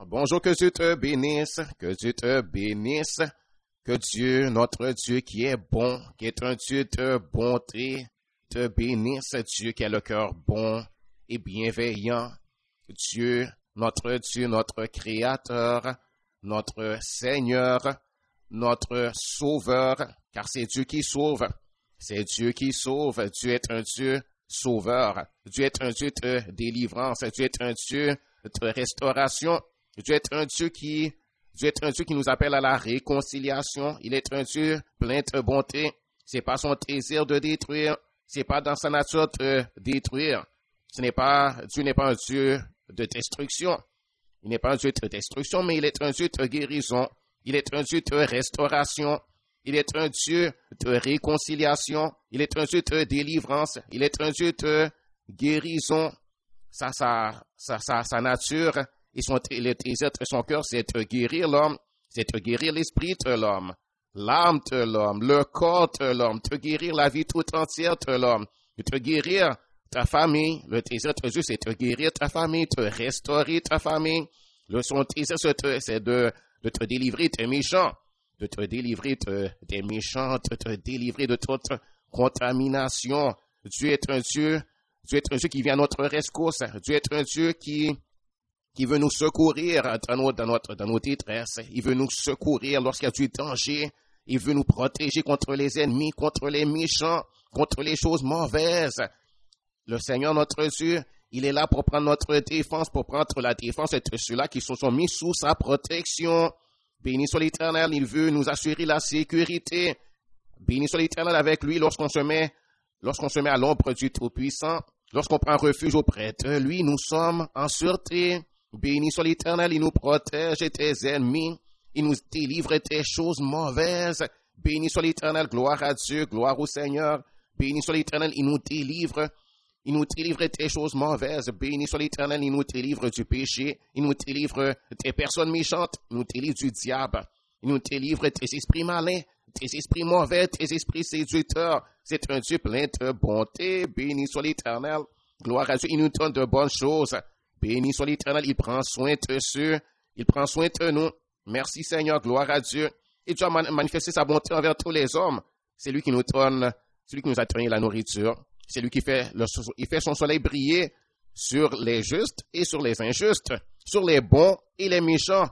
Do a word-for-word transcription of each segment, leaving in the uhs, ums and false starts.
Bonjour, que Dieu te bénisse, que Dieu te bénisse, que Dieu, notre Dieu qui est bon, qui est un Dieu de bonté, te bénisse, Dieu qui a le cœur bon et bienveillant, Dieu, notre Dieu, notre Créateur, notre Seigneur, notre Sauveur, car c'est Dieu qui sauve, c'est Dieu qui sauve, Dieu est un Dieu sauveur, Dieu est un Dieu de délivrance, Dieu est un Dieu de restauration, Dieu est un Dieu qui, Dieu est un Dieu qui nous appelle à la réconciliation. Il est un Dieu plein de bonté. C'est pas son désir de détruire. C'est pas dans sa nature de détruire. Ce n'est pas, Dieu n'est pas un Dieu de destruction. Il n'est pas un Dieu de destruction, mais il est un Dieu de guérison. Il est un Dieu de restauration. Il est un Dieu de réconciliation. Il est un Dieu de délivrance. Il est un Dieu de guérison. Ça, ça, ça, ça, sa nature. Et son, le désir de son cœur, c'est de guérir l'homme, c'est de guérir l'esprit de l'homme, l'âme de l'homme, le corps de l'homme, de guérir la vie tout entière de l'homme, de guérir ta famille. Le désir de Dieu, c'est de guérir ta famille, de restaurer ta famille. Le, son désir, c'est de, c'est de, de te délivrer des méchants, de te délivrer de, des méchants, de te délivrer de toute contamination. Dieu est un Dieu, Dieu est un Dieu qui vient à notre rescousse. Dieu est un Dieu qui qui veut nous secourir dans, nos, dans, notre, dans nos détresses. Il veut nous secourir lorsqu'il y a du danger. Il veut nous protéger contre les ennemis, contre les méchants, contre les choses mauvaises. Le Seigneur, notre Dieu, il est là pour prendre notre défense, pour prendre la défense de ceux-là qui se sont mis sous sa protection. Béni soit l'Éternel, il veut nous assurer la sécurité. Béni soit l'Éternel avec lui lorsqu'on se met, lorsqu'on se met à l'ombre du Tout-Puissant. Lorsqu'on prend refuge auprès de lui, nous sommes en sûreté. Béni soit l'Éternel, il nous protège des ennemis, il nous délivre des choses mauvaises. Béni soit l'Éternel, gloire à Dieu, gloire au Seigneur. Béni soit l'Éternel, il nous délivre, il nous délivre des choses mauvaises. Béni soit l'Éternel, il nous délivre du péché, il nous délivre des personnes méchantes, il nous délivre du diable, il nous délivre des esprits malins, des esprits mauvais, des esprits séducteurs. C'est un Dieu plein de bonté. Béni soit l'Éternel, gloire à Dieu, il nous donne de bonnes choses. Béni soit l'Éternel, il prend soin de ceux, il prend soin de nous. Merci Seigneur, gloire à Dieu. Et Dieu a manifesté sa bonté envers tous les hommes. C'est lui qui nous donne, c'est lui qui nous a donné la nourriture. C'est lui qui fait, le, il fait son soleil briller sur les justes et sur les injustes, sur les bons et les méchants.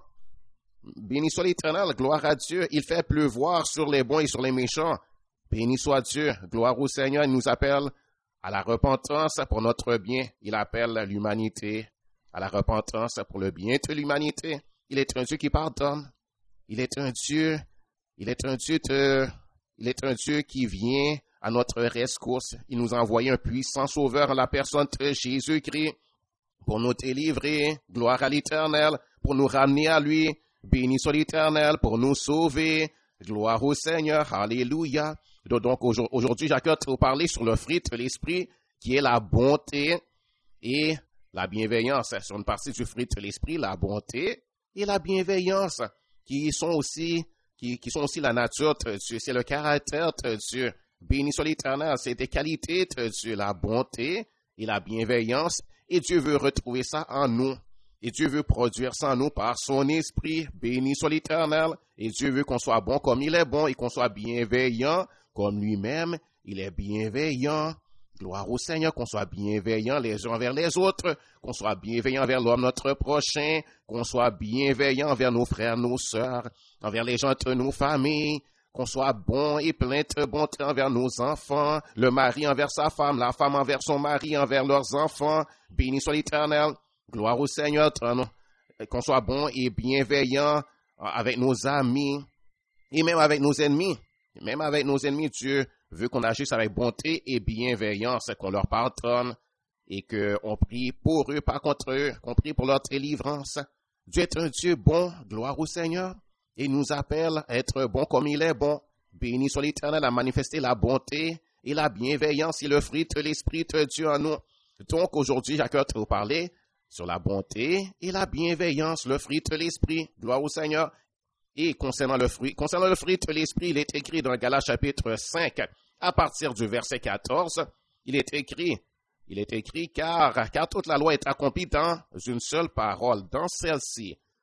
Béni soit l'Éternel, gloire à Dieu. Il fait pleuvoir sur les bons et sur les méchants. Béni soit Dieu, gloire au Seigneur. Il nous appelle à la repentance pour notre bien. Il appelle l'humanité à la repentance pour le bien de l'humanité. Il est un Dieu qui pardonne. Il est un Dieu, il est un Dieu de, il est un Dieu qui vient à notre rescousse. Il nous a envoyé un puissant sauveur en la personne de Jésus-Christ pour nous délivrer. Gloire à l'Éternel, pour nous ramener à lui. Béni soit l'Éternel, pour nous sauver. Gloire au Seigneur. Alléluia. Donc aujourd'hui, j'accueille pour parler sur le fruit de l'esprit qui est la bonté et la bienveillance. Sur une partie du fruit de l'esprit, la bonté et la bienveillance qui sont aussi, qui, qui sont aussi la nature de Dieu. C'est le caractère de Dieu. Béni soit l'Éternel, c'est des qualités de Dieu, la bonté et la bienveillance. Et Dieu veut retrouver ça en nous. Et Dieu veut produire ça en nous par son esprit. Béni soit l'Éternel. Et Dieu veut qu'on soit bon comme il est bon et qu'on soit bienveillant comme lui-même. Il est bienveillant. Gloire au Seigneur, qu'on soit bienveillant les uns envers les autres, qu'on soit bienveillant envers l'homme notre prochain, qu'on soit bienveillant envers nos frères, nos sœurs, envers les gens de nos familles, qu'on soit bon et plein de bonté envers nos enfants, le mari envers sa femme, la femme envers son mari, envers leurs enfants. Béni soit l'Éternel. Gloire au Seigneur, qu'on soit bon et bienveillant avec nos amis et même avec nos ennemis. Même avec nos ennemis, Dieu veut qu'on agisse avec bonté et bienveillance, qu'on leur pardonne et qu'on prie pour eux, pas contre eux, qu'on prie pour leur délivrance. Dieu est un Dieu bon, gloire au Seigneur, et il nous appelle à être bon comme il est bon. Béni soit l'Éternel à manifester la bonté et la bienveillance et le fruit de l'Esprit de Dieu en nous. Donc aujourd'hui, j'accueille de vous parler sur la bonté et la bienveillance, le fruit de l'Esprit, gloire au Seigneur. Et concernant le fruit, concernant le fruit de l'Esprit, il est écrit dans Galates chapitre cinq, à partir du verset quatorze, il est écrit, il est écrit, car, car toute la loi est accomplie dans une seule parole, dans celle-ci.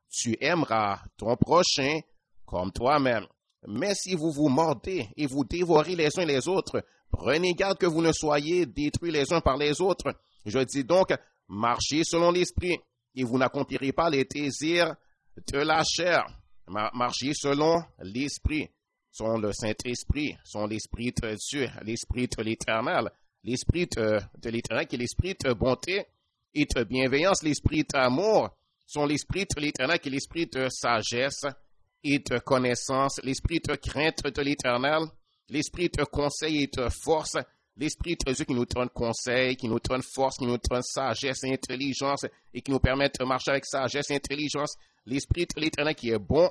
Tu aimeras ton prochain comme toi-même. Mais si vous vous mordez et vous dévorez les uns les autres, prenez garde que vous ne soyez détruits les uns par les autres. Je dis donc, marchez selon l'esprit, et vous n'accomplirez pas les désirs de la chair. Marchez selon l'esprit, selon le Saint-Esprit, selon l'Esprit de Dieu, l'Esprit de l'Éternel, l'Esprit de, de l'Éternel qui est l'Esprit de bonté et de bienveillance, l'Esprit d'amour, selon l'Esprit de l'Éternel qui est l'Esprit de sagesse et de connaissance, l'Esprit de crainte de l'Éternel, l'Esprit de conseil et de force, l'Esprit de Dieu qui nous donne conseil, qui nous donne force, qui nous donne sagesse et intelligence et qui nous permet de marcher avec sagesse et intelligence, l'Esprit de l'Éternel qui est bon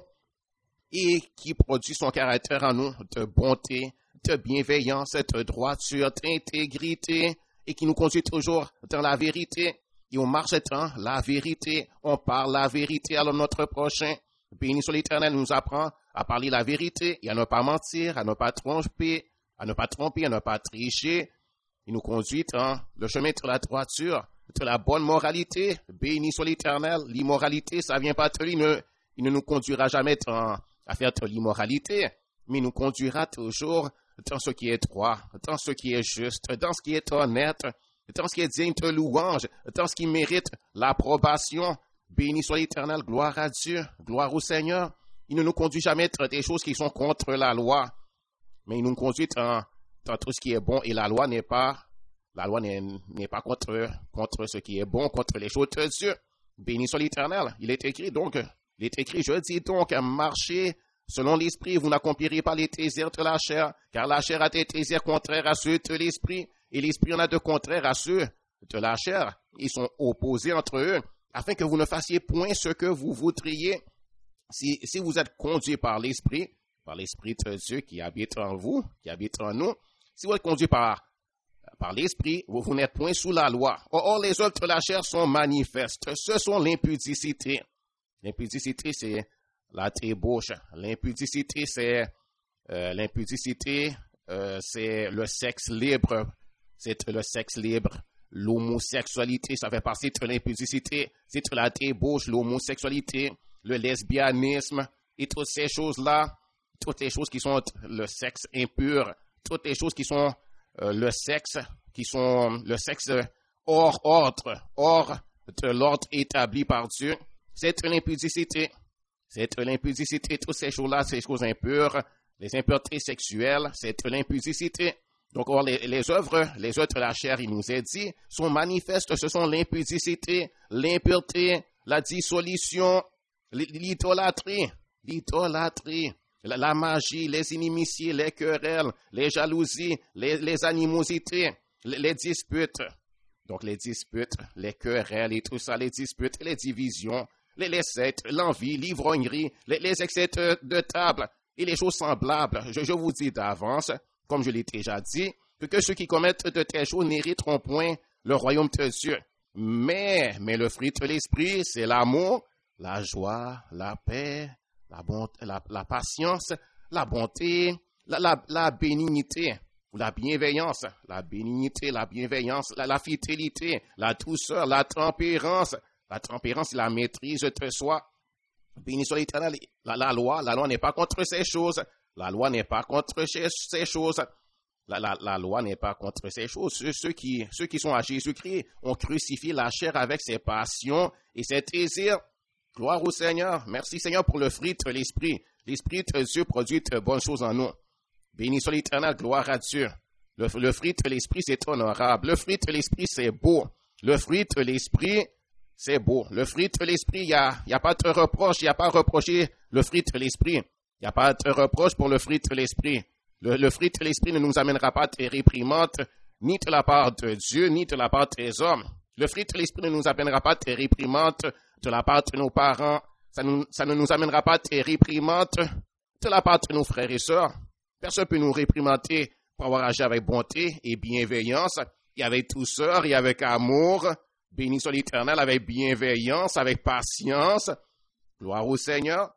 et qui produit son caractère en nous de bonté, de bienveillance, de droiture, d'intégrité et qui nous conduit toujours dans la vérité. Et on marche dans la vérité, on parle la vérité à notre prochain. Béni soit l'Éternel nous apprend à parler la vérité et à ne pas mentir, à ne pas tromper, à ne pas tromper, à ne pas tricher. Il nous conduit dans le chemin de la droiture, de la bonne moralité. Béni soit l'Éternel. L'immoralité, ça vient pas de lui. Il ne, il ne nous conduira jamais dans, à faire de l'immoralité, mais il nous conduira toujours dans ce qui est droit, dans ce qui est juste, dans ce qui est honnête, dans ce qui est digne de louange, dans ce qui mérite l'approbation. Béni soit l'Éternel, gloire à Dieu, gloire au Seigneur. Il ne nous conduit jamais dans des choses qui sont contre la loi, mais il nous conduit dans, dans tout ce qui est bon, et la loi n'est pas, la loi n'est, n'est pas contre, contre ce qui est bon, contre les choses de Dieu. Béni soit l'Éternel. Il est écrit donc, il est écrit, je dis donc, marchez selon l'esprit, vous n'accomplirez pas les désirs de la chair, car la chair a des désirs contraires à ceux de l'esprit, et l'esprit en a de contraires à ceux de la chair. Ils sont opposés entre eux, afin que vous ne fassiez point ce que vous voudriez. Si, si vous êtes conduit par l'esprit, par l'esprit de Dieu qui habite en vous, qui habite en nous, si vous êtes conduit par, par l'esprit, vous, vous n'êtes point sous la loi. Or, les œuvres de la chair sont manifestes. Ce sont l'impudicité. L'impudicité, c'est la débauche. L'impudicité, c'est euh, l'impudicité, euh, c'est le sexe libre. C'est le sexe libre. L'homosexualité, ça fait partie de l'impudicité. C'est la débauche, l'homosexualité, le lesbianisme et toutes ces choses-là, toutes les choses qui sont le sexe impur, toutes les choses qui sont euh, le sexe, qui sont le sexe hors ordre, hors de l'ordre établi par Dieu. C'est l'impudicité. C'est l'impudicité. Toutes ces choses-là, ces choses impures, les impuretés sexuelles, c'est l'impudicité. Donc, or, les, les œuvres, les œuvres de la chair, il nous est dit, sont manifestes. Ce sont l'impudicité, l'impureté, la dissolution, l'idolâtrie, l'idolâtrie, la, la magie, les inimitiés, les querelles, les jalousies, les, les animosités, les, les disputes. Donc, les disputes, les querelles et tout ça, les disputes, les divisions, les, les sectes, l'envie, l'ivrognerie, les, les excès de, de table et les choses semblables. Je, je vous dis d'avance, comme je l'ai déjà dit, que, que ceux qui commettent de telles choses n'hériteront point le royaume de Dieu. Mais, mais le fruit de l'esprit, c'est l'amour, la joie, la paix, la bonté, la, la patience, la bonté, la, la, la bénignité, la bienveillance, la bénignité, la bienveillance, la, la fidélité, la douceur, la tempérance. La tempérance, la maîtrise de soi. Béni soit l'Éternel. La, la loi, la loi n'est pas contre ces choses. La loi n'est pas contre ces choses. La, la, la loi n'est pas contre ces choses. Ceux, ceux, qui, ceux qui sont à Jésus-Christ ont crucifié la chair avec ses passions et ses désirs. Gloire au Seigneur. Merci Seigneur pour le fruit de l'Esprit. L'Esprit de Dieu produit de bonnes choses en nous. Béni soit l'Éternel. Gloire à Dieu. Le, le fruit de l'Esprit, c'est honorable. Le fruit de l'Esprit, c'est beau. Le fruit de l'Esprit, c'est beau. Le fruit de l'esprit, il n'y a, y a pas de reproche, il n'y a pas à reprocher le fruit de l'esprit. Il n'y a pas de reproche pour le fruit de l'esprit. Le, le fruit de l'esprit ne nous amènera pas de réprimandes, ni de la part de Dieu, ni de la part des hommes. Le fruit de l'esprit ne nous amènera pas de réprimandes de la part de nos parents. Ça, nous, ça ne nous amènera pas de réprimandes de la part de nos frères et sœurs. Personne ne peut nous réprimander pour avoir agi avec bonté et bienveillance, et avec douceur, et avec amour. Béni soit l'Éternel, avec bienveillance, avec patience. Gloire au Seigneur.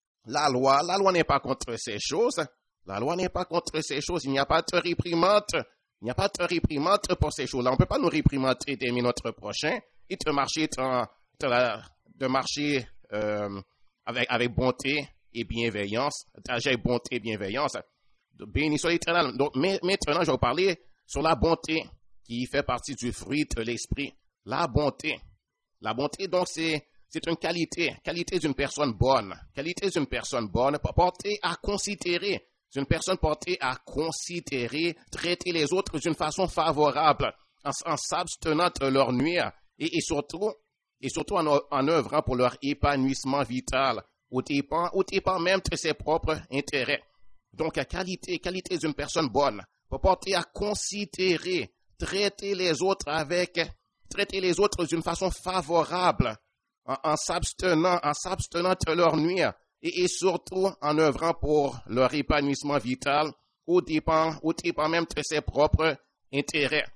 La loi, la loi n'est pas contre ces choses. La loi n'est pas contre ces choses. Il n'y a pas de réprimande. Il n'y a pas de réprimande pour ces choses-là. On ne peut pas nous réprimander d'aimer notre prochain et de marcher, dans, de, la, de marcher euh, avec, avec bonté et bienveillance. D'agir avec bonté et bienveillance. Béni soit l'Éternel. Donc, maintenant, je vais vous parler sur la bonté qui fait partie du fruit de l'esprit. La bonté. La bonté, donc, c'est, c'est une qualité, qualité d'une personne bonne. Qualité d'une personne bonne, portée à considérer. C'est une personne portée à considérer, traiter les autres d'une façon favorable, en, en s'abstenant de leur nuire, et, et surtout, et surtout en, en œuvrant pour leur épanouissement vital, au dépend, au dépend même de ses propres intérêts. Donc, la qualité, qualité d'une personne bonne, portée à considérer, traiter les autres avec, traiter les autres d'une façon favorable, en, en s'abstenant, en s'abstenant de leur nuire, et, et surtout en œuvrant pour leur épanouissement vital, au dépend, au dépend même de ses propres intérêts.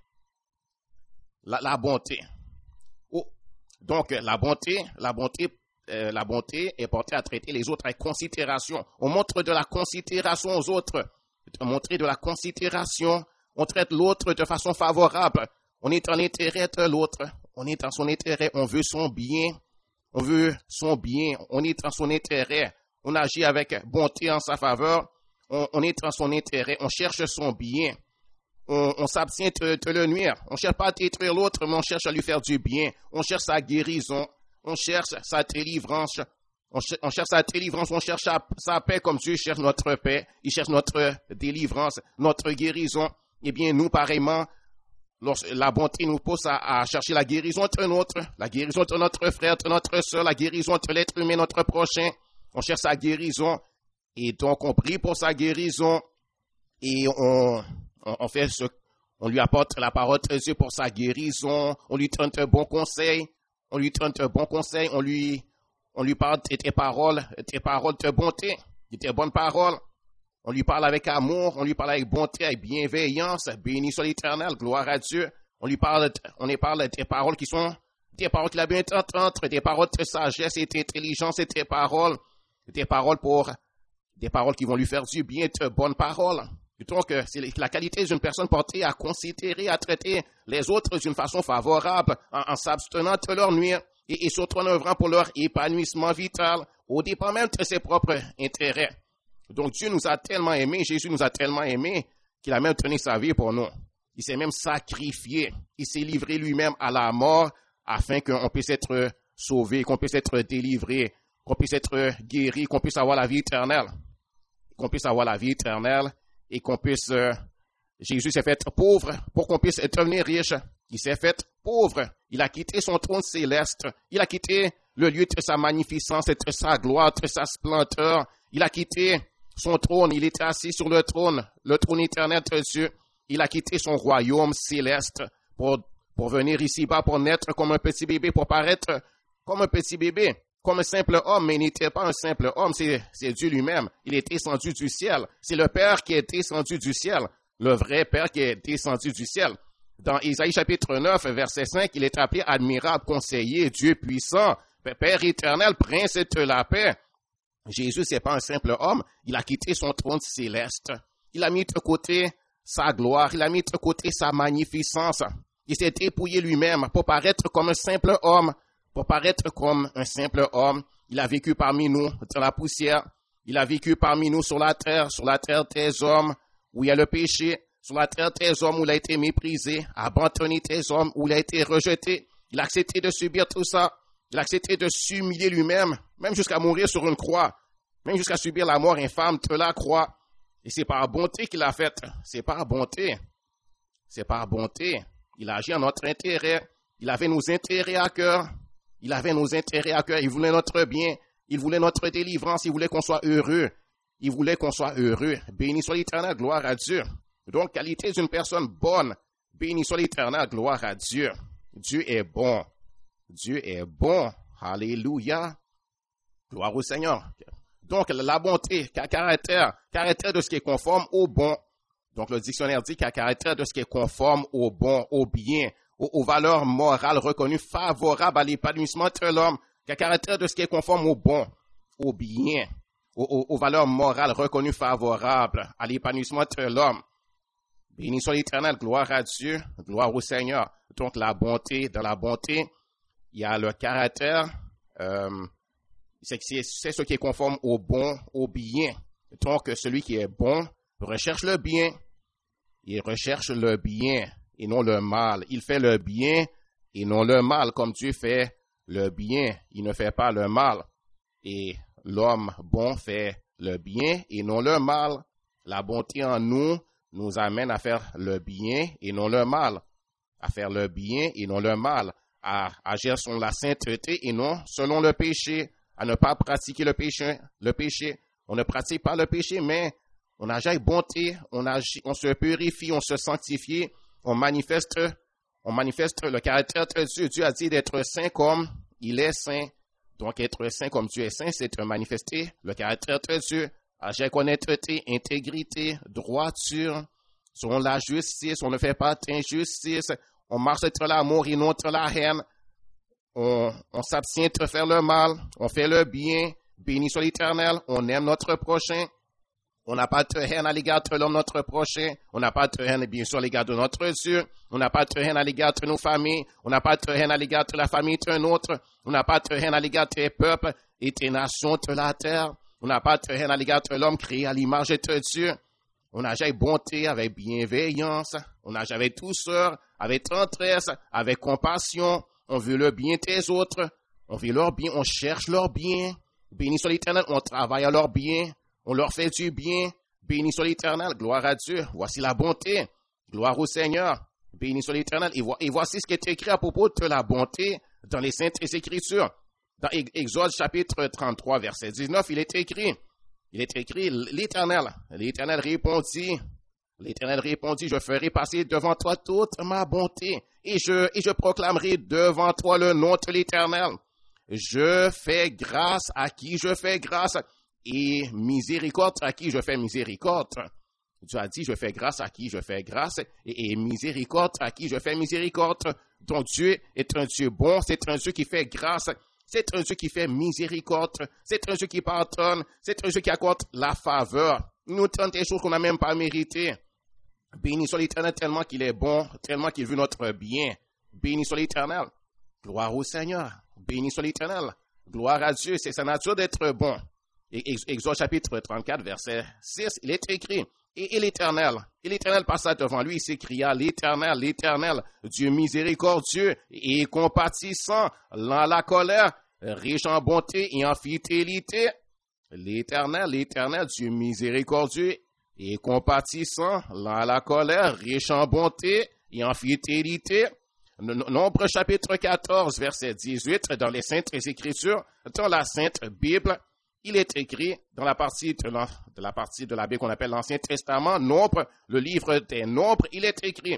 La, la bonté. Oh. Donc, la bonté, la bonté, euh, la bonté est portée à traiter les autres avec considération. On montre de la considération aux autres. On montre de la considération. On traite l'autre de façon favorable. On est en intérêt de l'autre. On est dans son intérêt. On veut son bien. On veut son bien. On est dans son intérêt. On agit avec bonté en sa faveur. On, on est dans son intérêt. On cherche son bien. On, on s'abstient de, de le nuire. On ne cherche pas à détruire l'autre, mais on cherche à lui faire du bien. On cherche sa guérison. On cherche sa délivrance. On, ch- on cherche sa délivrance. On cherche sa, sa paix comme Dieu cherche notre paix. Il cherche notre délivrance, notre guérison. Eh bien, nous, pareillement, la bonté nous pousse à, à chercher la guérison de notre, la guérison de notre frère, de notre soeur, la guérison de l'être humain, notre prochain. On cherche sa guérison et donc on prie pour sa guérison et on, on, on fait ce, on lui apporte la parole de Dieu pour sa guérison. On lui donne de bons conseils, on lui donne de bons conseils, on lui, on lui parle de tes paroles, tes paroles de bonté, de tes bonnes paroles. On lui parle avec amour, on lui parle avec bonté, avec bienveillance, béni soit l'Éternel, gloire à Dieu. On lui parle, on lui parle des paroles qui sont des paroles qu'il a bien entendues, des paroles de sagesse et d'intelligence et des paroles, des paroles pour, des paroles qui vont lui faire du bien, de bonnes paroles. Donc, c'est la qualité d'une personne portée à considérer, à traiter les autres d'une façon favorable, en, en s'abstenant de leur nuire et, et surtout en œuvrant pour leur épanouissement vital, au dépend même de ses propres intérêts. Donc, Dieu nous a tellement aimés, Jésus nous a tellement aimés, qu'il a même donné sa vie pour nous. Il s'est même sacrifié. Il s'est livré lui-même à la mort afin qu'on puisse être sauvé, qu'on puisse être délivré, qu'on puisse être guéri, qu'on puisse avoir la vie éternelle. Qu'on puisse avoir la vie éternelle et qu'on puisse... Euh, Jésus s'est fait pauvre pour qu'on puisse devenir riche. Il s'est fait pauvre. Il a quitté son trône céleste. Il a quitté le lieu de sa magnificence et de sa gloire, de sa splendeur. Il a quitté son trône, il était assis sur le trône, le trône éternel de Dieu. Il a quitté son royaume céleste pour, pour venir ici-bas, pour naître comme un petit bébé, pour paraître comme un petit bébé, comme un simple homme, mais il n'était pas un simple homme, c'est, c'est Dieu lui-même. Il est descendu du ciel. C'est le Père qui est descendu du ciel, le vrai Père qui est descendu du ciel. Dans Isaïe chapitre neuf, verset cinq, il est appelé admirable, conseiller, Dieu puissant, Père éternel, prince de la paix. Jésus, c'est pas un simple homme. Il a quitté son trône céleste. Il a mis de côté sa gloire. Il a mis de côté sa magnificence. Il s'est dépouillé lui-même pour paraître comme un simple homme. Pour paraître comme un simple homme. Il a vécu parmi nous dans la poussière. Il a vécu parmi nous sur la terre, sur la terre des hommes où il y a le péché. Sur la terre des hommes où il a été méprisé, abandonné des hommes où il a été rejeté. Il a accepté de subir tout ça. Il a accepté de s'humilier lui-même, même jusqu'à mourir sur une croix, même jusqu'à subir la mort infâme de la croix. Et c'est par bonté qu'il a fait. C'est par bonté. C'est par bonté. Il a agi en notre intérêt. Il avait nos intérêts à cœur. Il avait nos intérêts à cœur. Il voulait notre bien. Il voulait notre délivrance. Il voulait qu'on soit heureux. Il voulait qu'on soit heureux. Béni soit l'Éternel, gloire à Dieu. Donc, qualité d'une personne bonne. Béni soit l'Éternel, gloire à Dieu. Dieu est bon. Dieu est bon. Alléluia. Gloire au Seigneur. Donc, la bonté, caractère, caractère de ce qui est conforme au bon. Donc, le dictionnaire dit qu'il y a caractère de ce qui est conforme au bon, au bien, aux, aux valeurs morales reconnues favorables à l'épanouissement de l'homme. Qu'il y a caractère de ce qui est conforme au bon, au bien, aux, aux, aux valeurs morales reconnues favorables à l'épanouissement de l'homme. Béni soit l'Éternel, gloire à Dieu, gloire au Seigneur. Donc, la bonté, dans la bonté, il y a le caractère, euh, C'est, c'est, c'est ce qui est conforme au bon, au bien. Donc, celui qui est bon recherche le bien. Il recherche le bien et non le mal. Il fait le bien et non le mal, comme Dieu fait le bien. Il ne fait pas le mal. Et l'homme bon fait le bien et non le mal. La bonté en nous nous amène à faire le bien et non le mal. À faire le bien et non le mal. À agir selon la sainteté et non selon le péché. À ne pas pratiquer le péché. Le péché. On ne pratique pas le péché, mais on agit avec bonté, on, agit, on se purifie, on se sanctifie, on manifeste, on manifeste le caractère de Dieu. Dieu a dit d'être saint comme il est saint. Donc, être saint comme Dieu est saint, c'est de manifester le caractère de Dieu. Agir avec honnêteté, intégrité, droiture, selon la justice. On ne fait pas d'injustice. On marche entre l'amour et non entre la haine. On, on s'abstient de faire le mal. On fait le bien. Béni soit l'Éternel. On aime notre prochain. On n'a pas de haine à l'égard de l'homme, notre prochain. On n'a pas de haine, bien sûr, à l'égard de notre Dieu. On n'a pas de haine à l'égard de nos familles. On n'a pas de haine à l'égard de la famille d'un autre. On n'a pas de haine à l'égard des peuples et des nations de la terre. On n'a pas de haine à l'égard de l'homme créé à l'image de Dieu. On agit avec bonté, avec bienveillance. On agit avec douceur, avec tendresse, avec compassion. On veut le bien des autres. On veut leur bien. On cherche leur bien. Béni soit l'Éternel. On travaille à leur bien. On leur fait du bien. Béni soit l'Éternel. Gloire à Dieu. Voici la bonté. Gloire au Seigneur. Béni soit l'Éternel. Et, vo- et voici ce qui est écrit à propos de la bonté dans les Saintes Écritures. Dans Exode chapitre trente-trois, verset dix-neuf, il est écrit, il est écrit, l'Éternel, l'Éternel répondit, l'Éternel répondit, je ferai passer devant toi toute ma bonté et je, et je proclamerai devant toi le nom de l'Éternel. Je fais grâce à qui je fais grâce et miséricorde à qui je fais miséricorde. Dieu a dit, je fais grâce à qui je fais grâce et, et miséricorde à qui je fais miséricorde. Donc Dieu est un Dieu bon, c'est un Dieu qui fait grâce. C'est un Dieu qui fait miséricorde. C'est un Dieu qui pardonne. C'est un Dieu qui accorde la faveur. Il nous donne des choses qu'on n'a même pas méritées. Béni soit l'Éternel tellement qu'il est bon, tellement qu'il veut notre bien. Béni soit l'Éternel. Gloire au Seigneur. Béni soit l'Éternel. Gloire à Dieu. C'est sa nature d'être bon. Et Exode chapitre trente-quatre, verset six, il est écrit. Et, et l'Éternel, et l'Éternel passa devant lui, il s'écria, l'Éternel, l'Éternel, Dieu miséricordieux et compatissant, lent à la colère, riche en bonté et en fidélité. L'Éternel, l'Éternel, Dieu miséricordieux et compatissant, lent à la colère, riche en bonté et en fidélité. Nombre chapitre quatorze, verset dix-huit, dans les Saintes Écritures, dans la Sainte Bible, il est écrit dans la partie de la, de la partie de la Bible qu'on appelle l'Ancien Testament, Nombre, le livre des Nombres, il est écrit.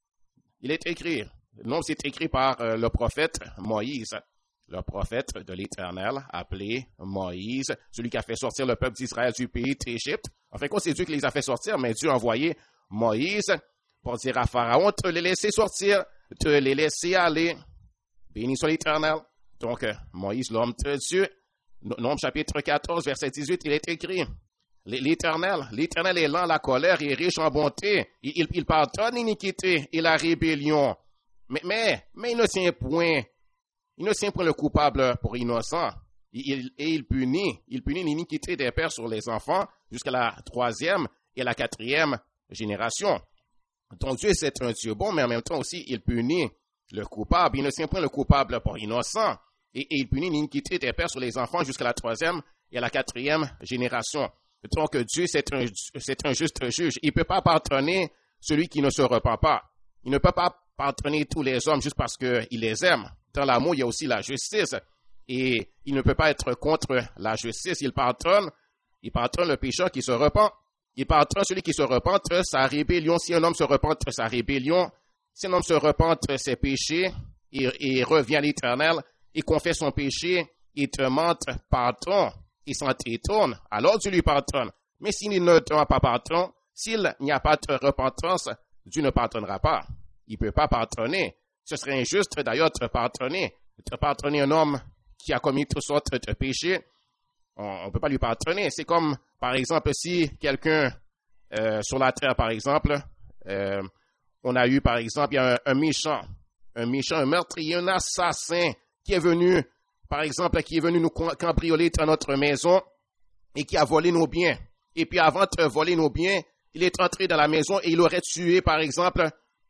Il est écrit. Le Nombre, c'est écrit par euh, le prophète Moïse, le prophète de l'Éternel, appelé Moïse, celui qui a fait sortir le peuple d'Israël du pays d'Égypte. En fait, c'est Dieu qui les a fait sortir, mais Dieu a envoyé Moïse pour dire à Pharaon de les laisser sortir, de les laisser aller. Béni soit l'Éternel. Donc, euh, Moïse, l'homme de Dieu, Nombre chapitre quatorze, verset dix-huit, il est écrit, l'Éternel, l'Éternel est lent à la colère et riche en bonté. Il, il, il pardonne l'iniquité et la rébellion. Mais, mais, mais il ne tient point, il ne tient point le coupable pour innocent. Il, il, et il punit, il punit l'iniquité des pères sur les enfants jusqu'à la troisième et la quatrième génération. Donc Dieu, c'est un Dieu bon, mais en même temps aussi, il punit le coupable. Il ne tient point le coupable pour innocent. Et, et il punit l'iniquité des pères sur les enfants jusqu'à la troisième et à la quatrième génération. Donc Dieu, c'est un, c'est un juste juge. Il ne peut pas pardonner celui qui ne se repent pas. Il ne peut pas pardonner tous les hommes juste parce qu'il les aime. Dans l'amour, il y a aussi la justice. Et il ne peut pas être contre la justice. Il pardonne, il pardonne le pécheur qui se repent. Il pardonne celui qui se repent de sa rébellion. Si un homme se repent de sa rébellion, si un homme se repent de ses péchés et, et revient à l'Éternel, il confesse son péché, il demande pardon, il s'en détourne, alors Dieu lui pardonne. Mais s'il ne demande pas pardon, s'il n'y a pas de repentance, Dieu ne pardonnera pas. Il ne peut pas pardonner. Ce serait injuste d'ailleurs de pardonner. De pardonner un homme qui a commis toutes sortes de péchés, on ne peut pas lui pardonner. C'est comme, par exemple, si quelqu'un euh, sur la terre, par exemple, euh, on a eu, par exemple, il y a un, un méchant, un méchant, un meurtrier, un assassin, qui est venu par exemple, qui est venu nous cambrioler dans notre maison et qui a volé nos biens. Et puis avant de voler nos biens, il est entré dans la maison et il aurait tué, par exemple,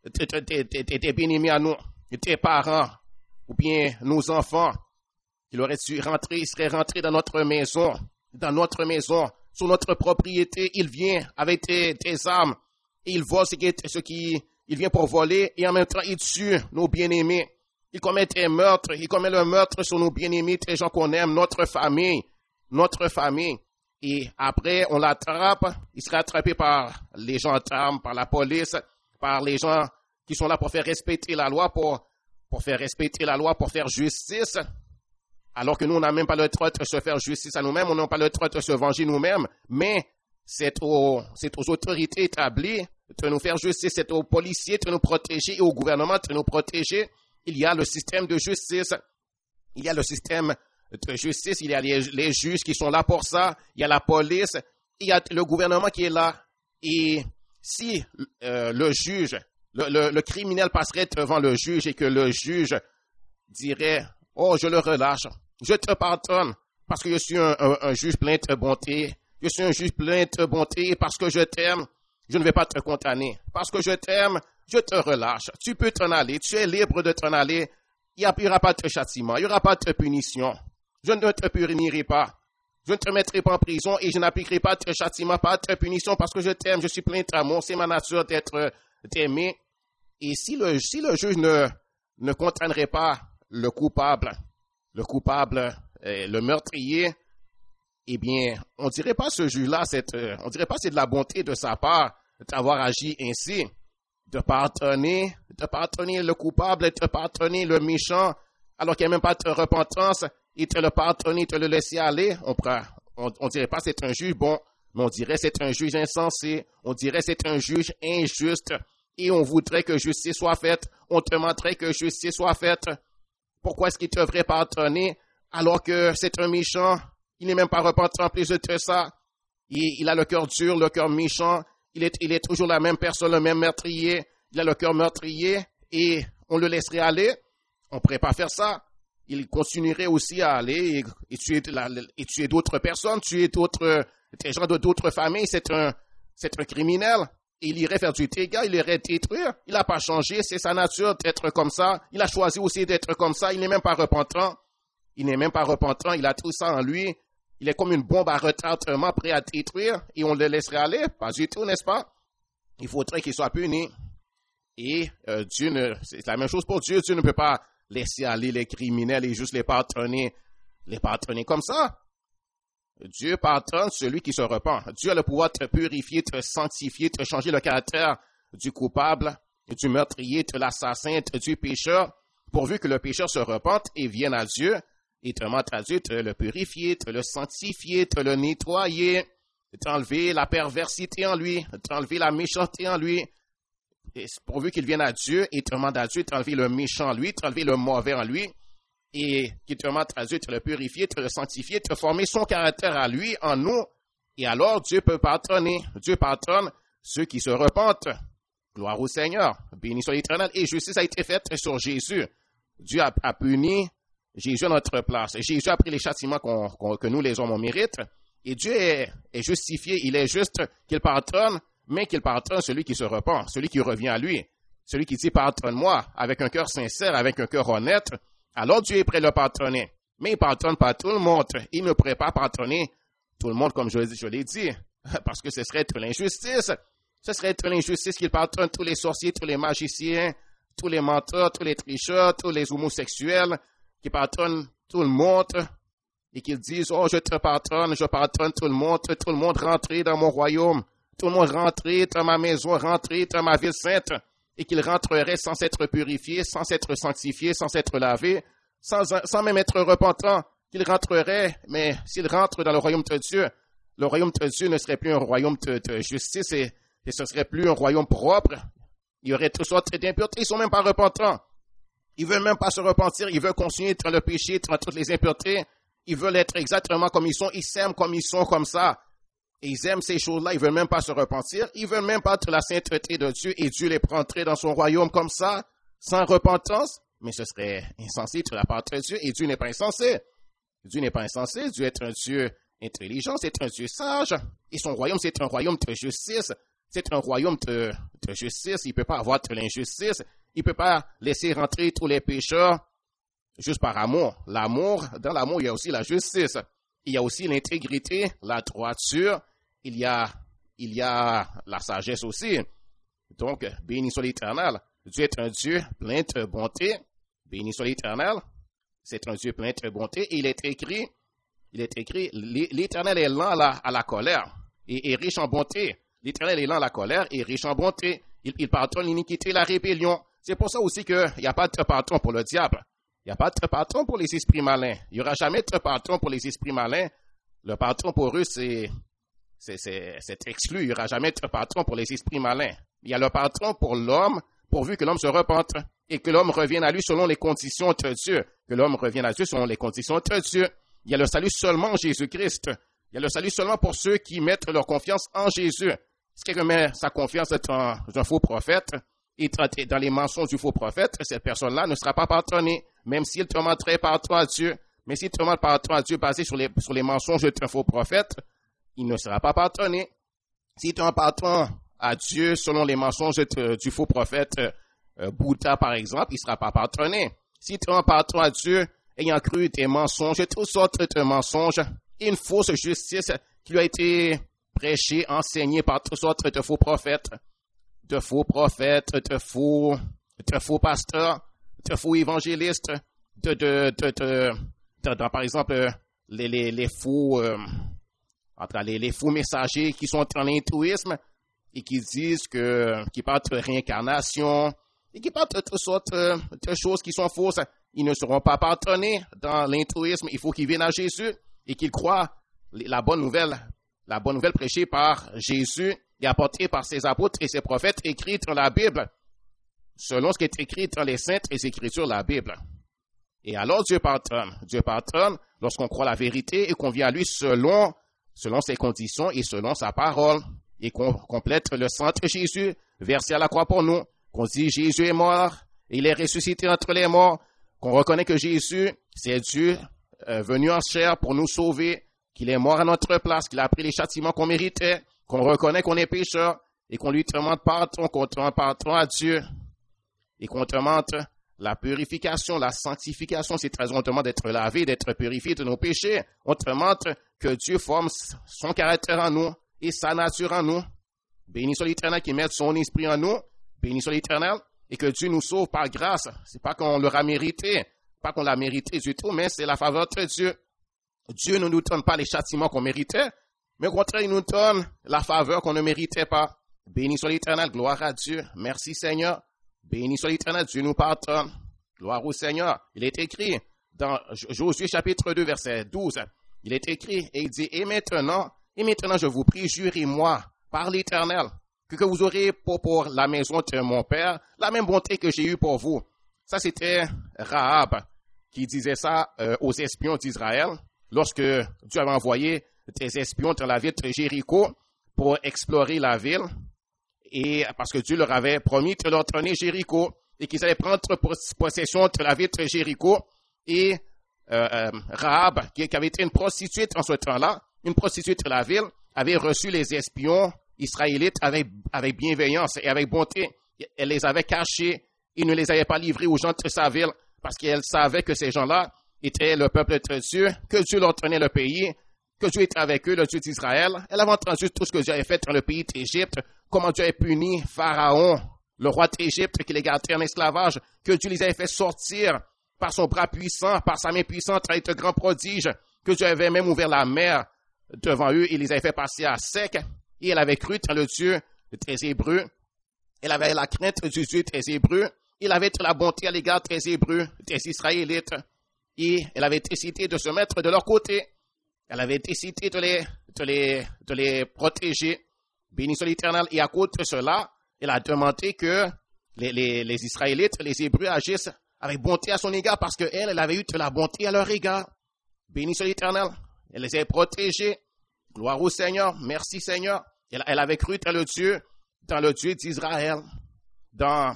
tes bien-aimés à nous, tes parents, ou bien nos enfants. Il aurait dû rentrer, il serait rentré dans notre maison, dans notre maison, sur notre propriété. Il vient avec tes, tes armes et il vole ce qui, ce qui, il vient pour voler et en même temps il tue nos bien-aimés. Il commet un meurtre, il commet le meurtre sur nos bien-aimés, les gens qu'on aime, notre famille, notre famille. Et après, on l'attrape, il sera attrapé par les gendarmes, par la police, par les gens qui sont là pour faire respecter la loi, pour, pour faire respecter la loi, pour faire justice. Alors que nous, on n'a même pas le droit de se faire justice à nous-mêmes, on n'a pas le droit de se venger nous-mêmes, mais c'est aux, c'est aux autorités établies de nous faire justice, c'est aux policiers de nous protéger et au gouvernement de nous protéger. Il y a le système de justice, il y a le système de justice, il y a les, les juges qui sont là pour ça, il y a la police, il y a le gouvernement qui est là. Et si euh, le juge, le, le, le criminel passerait devant le juge et que le juge dirait « Oh, je le relâche, je te pardonne parce que je suis un, un, un juge plein de bonté, je suis un juge plein de bonté et parce que je t'aime, je ne vais pas te condamner. Parce que je t'aime, je te relâche. Tu peux t'en aller, tu es libre de t'en aller. Il n'y aura pas de châtiment, il n'y aura pas de punition. Je ne te punirai pas. Je ne te mettrai pas en prison et je n'appliquerai pas de châtiment, pas de punition parce que je t'aime, je suis plein d'amour, c'est ma nature d'être aimé. Et si le, si le juge ne, ne condamnerait pas le coupable, le coupable, euh, le meurtrier, eh bien, on dirait pas ce juge-là, cette, euh, on dirait pas c'est de la bonté de sa part d'avoir agi ainsi, de pardonner, de pardonner le coupable, de pardonner le méchant, alors qu'il n'y a même pas de repentance, et te le pardonner, te le laisser aller. On prend, on, on dirait pas c'est un juge bon, mais on dirait c'est un juge insensé, on dirait c'est un juge injuste, et on voudrait que justice soit faite, on te demanderait que justice soit faite. Pourquoi est-ce qu'il devrait pardonner alors que c'est un méchant? Il n'est même pas repentant en plus de ça. Il, il a le cœur dur, le cœur méchant. Il est, il est toujours la même personne, le même meurtrier. Il a le cœur meurtrier et on le laisserait aller. On ne pourrait pas faire ça. Il continuerait aussi à aller et, et tuer, la, et tuer d'autres personnes, tuer d'autres, des gens de d'autres familles. C'est un, c'est un criminel. Il irait faire du dégât, il irait détruire. Il n'a pas changé, c'est sa nature d'être comme ça. Il a choisi aussi d'être comme ça. Il n'est même pas repentant. Il n'est même pas repentant. Il a tout ça en lui. Il est comme une bombe à retardement prêt à détruire et on le laisserait aller. Pas du tout, n'est-ce pas? Il faudrait qu'il soit puni. Et euh, Dieu ne, c'est la même chose pour Dieu. Dieu ne peut pas laisser aller les criminels et juste les pardonner, les pardonner comme ça. Dieu pardonne celui qui se repent. Dieu a le pouvoir de te purifier, te sanctifier, te changer le caractère du coupable, du meurtrier, de l'assassin, du pécheur, pourvu que le pécheur se repente et vienne à Dieu et demande à Dieu de le purifier, de le sanctifier, de le nettoyer, d'enlever la perversité en lui, d'enlever la méchanceté en lui, et pourvu qu'il vienne à Dieu et demande à Dieu d'enlever le méchant en lui, d'enlever le mauvais en lui, et qui demande à Dieu de le purifier, de le sanctifier, de former son caractère à lui, en nous, et alors Dieu peut pardonner. Dieu pardonne ceux qui se repentent. Gloire au Seigneur, béni soit l'Éternel. Et justice a été faite sur Jésus. Dieu a, a puni Jésus à notre place. Jésus a pris les châtiments qu'on, qu'on, que nous, les hommes, on mérite. Et Dieu est, est justifié, il est juste qu'il pardonne, mais qu'il pardonne celui qui se repent, celui qui revient à lui, celui qui dit « pardonne-moi » avec un cœur sincère, avec un cœur honnête. Alors Dieu est prêt à le pardonner. Mais il ne pardonne pas tout le monde. Il ne pourrait pas pardonner tout le monde, comme je, je l'ai dit, parce que ce serait de l'injustice. Ce serait de l'injustice qu'il pardonne tous les sorciers, tous les magiciens, tous les menteurs, tous les tricheurs, tous les homosexuels, qu'il pardonne tout le monde et qu'ils disent « Oh, je te pardonne, je pardonne tout le monde, tout le monde rentrez dans mon royaume, tout le monde rentrez dans ma maison, rentrez dans ma ville sainte. » Et qu'il rentrerait sans être purifié, sans être sanctifié, sans être lavé, sans, sans même être repentant, qu'il rentrerait, mais s'il rentre dans le royaume de Dieu, le royaume de Dieu ne serait plus un royaume de, de justice et, et ce serait plus un royaume propre. Il y aurait toutes sortes d'impuretés, ils sont même pas repentants. Ils veulent même pas se repentir, ils veulent continuer dans le péché, dans toutes les impuretés. Ils veulent être exactement comme ils sont, ils s'aiment comme ils sont, comme ça. Et ils aiment ces choses-là, ils veulent même pas se repentir, ils veulent même pas de la sainteté de Dieu et Dieu les prendrait dans son royaume comme ça, sans repentance. Mais ce serait insensé de la part de Dieu et Dieu n'est pas insensé. Dieu n'est pas insensé, Dieu est un Dieu intelligent, c'est un Dieu sage, et son royaume, c'est un royaume de justice, c'est un royaume de, de justice, il ne peut pas avoir de l'injustice, il ne peut pas laisser rentrer tous les pécheurs juste par amour. L'amour, dans l'amour, il y a aussi la justice, il y a aussi l'intégrité, la droiture, il y a, il y a la sagesse aussi. Donc, béni soit l'Éternel. Dieu est un Dieu plein de bonté, béni soit l'Éternel. C'est un Dieu plein de bonté. Et il est écrit, il est écrit, l'Éternel est lent à la, à la colère et, et riche en bonté. L'Éternel est lent à la colère et riche en bonté. Il, il pardonne l'iniquité, la rébellion. C'est pour ça aussi qu'il n'y a pas de pardon pour le diable. Il n'y a pas de pardon pour les esprits malins. Il n'y aura jamais de pardon pour les esprits malins. Le pardon pour eux, c'est, c'est, c'est, c'est exclu. Il n'y aura jamais de pardon pour les esprits malins. Il y a le pardon pour l'homme, pourvu que l'homme se repente et que l'homme revienne à lui selon les conditions de Dieu. Que l'homme revienne à Dieu selon les conditions de Dieu. Il y a le salut seulement en Jésus-Christ. Il y a le salut seulement pour ceux qui mettent leur confiance en Jésus. Si quelqu'un met sa confiance dans un faux prophète et dans les mensonges du faux prophète, cette personne-là ne sera pas pardonnée, même s'il te menterait par toi à Dieu. Mais s'il te ment par toi à Dieu basé sur les, sur les mensonges d'un faux prophète, il ne sera pas pardonné. S'il te ment par toi à Dieu selon les mensonges de, du faux prophète euh, Bouddha, par exemple, il ne sera pas pardonné. S'il te ment par toi à Dieu ayant cru des mensonges, toutes sortes de mensonges, et une fausse justice qui lui a été prêchée, enseignée par toutes sortes de faux prophètes, de faux prophètes, de faux, de faux pasteurs, de faux évangélistes, de, de, de, de, de, de par exemple, les, les, les faux, euh, entre les, les faux messagers qui sont dans l'hindouisme et qui disent que, qui parlent de réincarnation et qui parlent de toutes sortes de choses qui sont fausses. Ils ne seront pas pardonnés dans l'hindouisme. Il faut qu'ils viennent à Jésus et qu'ils croient la bonne nouvelle, la bonne nouvelle prêchée par Jésus et apportée par ses apôtres et ses prophètes écrite dans la Bible, selon ce qui est écrit dans les Saintes Écritures de la Bible. Et alors Dieu pardonne. Dieu pardonne lorsqu'on croit la vérité et qu'on vient à lui selon, selon ses conditions et selon sa parole et qu'on complète le sang de Jésus versé à la croix pour nous, qu'on dit Jésus est mort, il est ressuscité entre les morts, qu'on reconnaît que Jésus, c'est Dieu euh, venu en chair pour nous sauver, qu'il est mort à notre place, qu'il a pris les châtiments qu'on méritait, qu'on reconnaît qu'on est pécheur et qu'on lui demande pardon, qu'on demande pardon à Dieu et qu'on demande la purification, la sanctification, c'est-à-dire on demande d'être lavé, d'être purifié de nos péchés. On demande que Dieu forme son caractère en nous et sa nature en nous. Béni soit l'Éternel qui met son esprit en nous. Béni soit l'Éternel et que Dieu nous sauve par grâce. C'est pas qu'on l'aura mérité, pas qu'on l'a mérité du tout, mais c'est la faveur de Dieu. Dieu ne nous donne pas les châtiments qu'on méritait, mais au contraire, il nous donne la faveur qu'on ne méritait pas. Béni soit l'Éternel, gloire à Dieu. Merci Seigneur. Béni soit l'Éternel, Dieu nous pardonne. Gloire au Seigneur. Il est écrit dans Josué chapitre deux, verset douze. Il est écrit et il dit, et maintenant, et maintenant je vous prie, jurez-moi par l'Éternel, que, que vous aurez pour, pour la maison de mon Père, la même bonté que j'ai eue pour vous. Ça, c'était Rahab qui disait ça euh, aux espions d'Israël lorsque Dieu avait envoyé des espions dans la ville de Jéricho pour explorer la ville. Et parce que Dieu leur avait promis de leur donner Jéricho et qu'ils allaient prendre possession de la ville de Jéricho. Et euh, euh, Rahab, qui, qui avait été une prostituée en ce temps-là, une prostituée de la ville, avait reçu les espions israélites avec, avec bienveillance et avec bonté. Elle les avait cachés et ne les avait pas livrés aux gens de sa ville parce qu'elle savait que ces gens-là étaient le peuple de Dieu, que Dieu leur donnait le pays, que Dieu était avec eux, le Dieu d'Israël. Elle avait entendu tout ce que Dieu avait fait dans le pays d'Égypte, comment Dieu avait puni Pharaon, le roi d'Égypte qui les gardait en esclavage, que Dieu les avait fait sortir par son bras puissant, par sa main puissante avec de grands prodiges, que Dieu avait même ouvert la mer devant eux et les avait fait passer à sec. Et elle avait cru dans le Dieu des Hébreux. Elle avait la crainte du Dieu des Hébreux. Il avait de la bonté à l'égard des Hébreux, des Israélites. Et elle avait décidé de se mettre de leur côté. Elle avait décidé de les, de les, de les protéger. Béni soit l'Éternel. Et à cause de cela, elle a demandé que les, les, les Israélites, les Hébreux agissent avec bonté à son égard parce qu'elle, elle avait eu de la bonté à leur égard. Béni soit l'Éternel. Elle les a protégés. Gloire au Seigneur. Merci Seigneur. Elle, elle avait cru dans le Dieu, dans le Dieu d'Israël. Dans,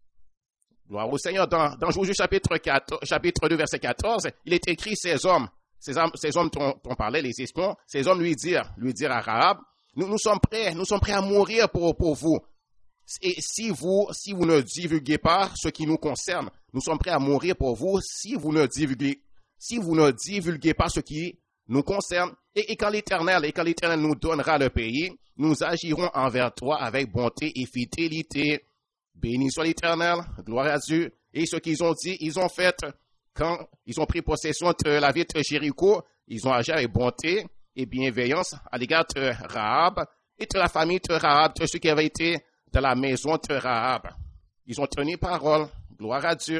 gloire au Seigneur, dans, dans Josué chapitre quatre, chapitre deux, verset quatorze, il est écrit, ces hommes ces hommes, ces hommes dont on parlait, les espions, ces hommes lui dirent, lui dirent à Rahab, nous, nous sommes prêts, nous sommes prêts à mourir pour, pour vous. Et si vous, si vous ne divulguez pas ce qui nous concerne, nous sommes prêts à mourir pour vous si vous ne divulguez, si vous ne divulguez pas ce qui nous concerne. Et, et quand l'Éternel, et quand l'Éternel nous donnera le pays, nous agirons envers toi avec bonté et fidélité. Béni soit l'Éternel, gloire à Dieu. Et ce qu'ils ont dit, ils ont fait quand ils ont pris possession de la ville de Jéricho, ils ont agi avec bonté et bienveillance à l'égard de Rahab et de la famille de Rahab, de ceux qui avaient été dans la maison de Rahab. Ils ont tenu parole. Gloire à Dieu.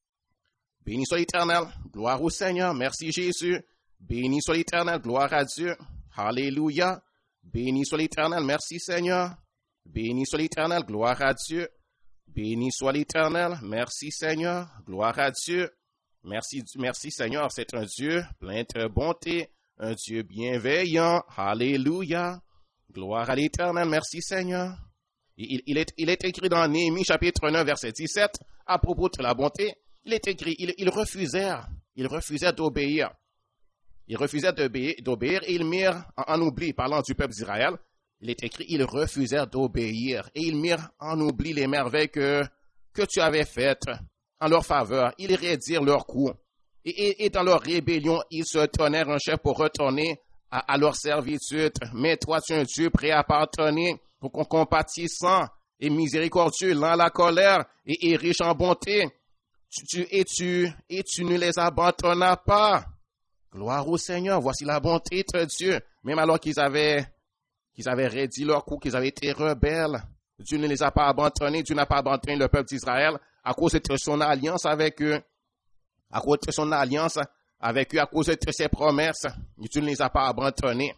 Béni soit l'Éternel. Gloire au Seigneur. Merci Jésus. Béni soit l'Éternel. Gloire à Dieu. Alléluia. Béni soit l'Éternel. Merci Seigneur. Béni soit l'Éternel. Gloire à Dieu. Béni soit l'Éternel. Merci Seigneur. Gloire à Dieu. Merci, merci Seigneur. C'est un Dieu plein de bonté. Un Dieu bienveillant. Alléluia. Gloire à l'Éternel. Merci Seigneur. Il, il, est, il est écrit dans Néhémie chapitre neuf verset dix-sept à propos de la bonté. Il est écrit, ils il refusèrent, ils refusèrent d'obéir. Ils refusèrent d'obéir, d'obéir et ils mirent en, en oubli, parlant du peuple d'Israël, il est écrit, ils refusèrent d'obéir et ils mirent en oubli les merveilles que, que tu avais faites en leur faveur. Ils raidirent leur cou. Et, et, et dans leur rébellion, ils se donnèrent un chef pour retourner à, à leur servitude. Mais toi, tu es un Dieu prêt à pardonner, pour qu'on compatissant et miséricordieux, lent à la colère et, et riche en bonté. Tu, tu, et, tu, et tu ne les abandonnas pas. Gloire au Seigneur, voici la bonté de Dieu. Même alors qu'ils avaient, qu'ils avaient raidi leur cou, qu'ils avaient été rebelles, Dieu ne les a pas abandonnés. Dieu n'a pas abandonné le peuple d'Israël à cause de son alliance avec eux. À cause de son alliance avec eux, à cause de ses promesses. Dieu ne les a pas abandonnés.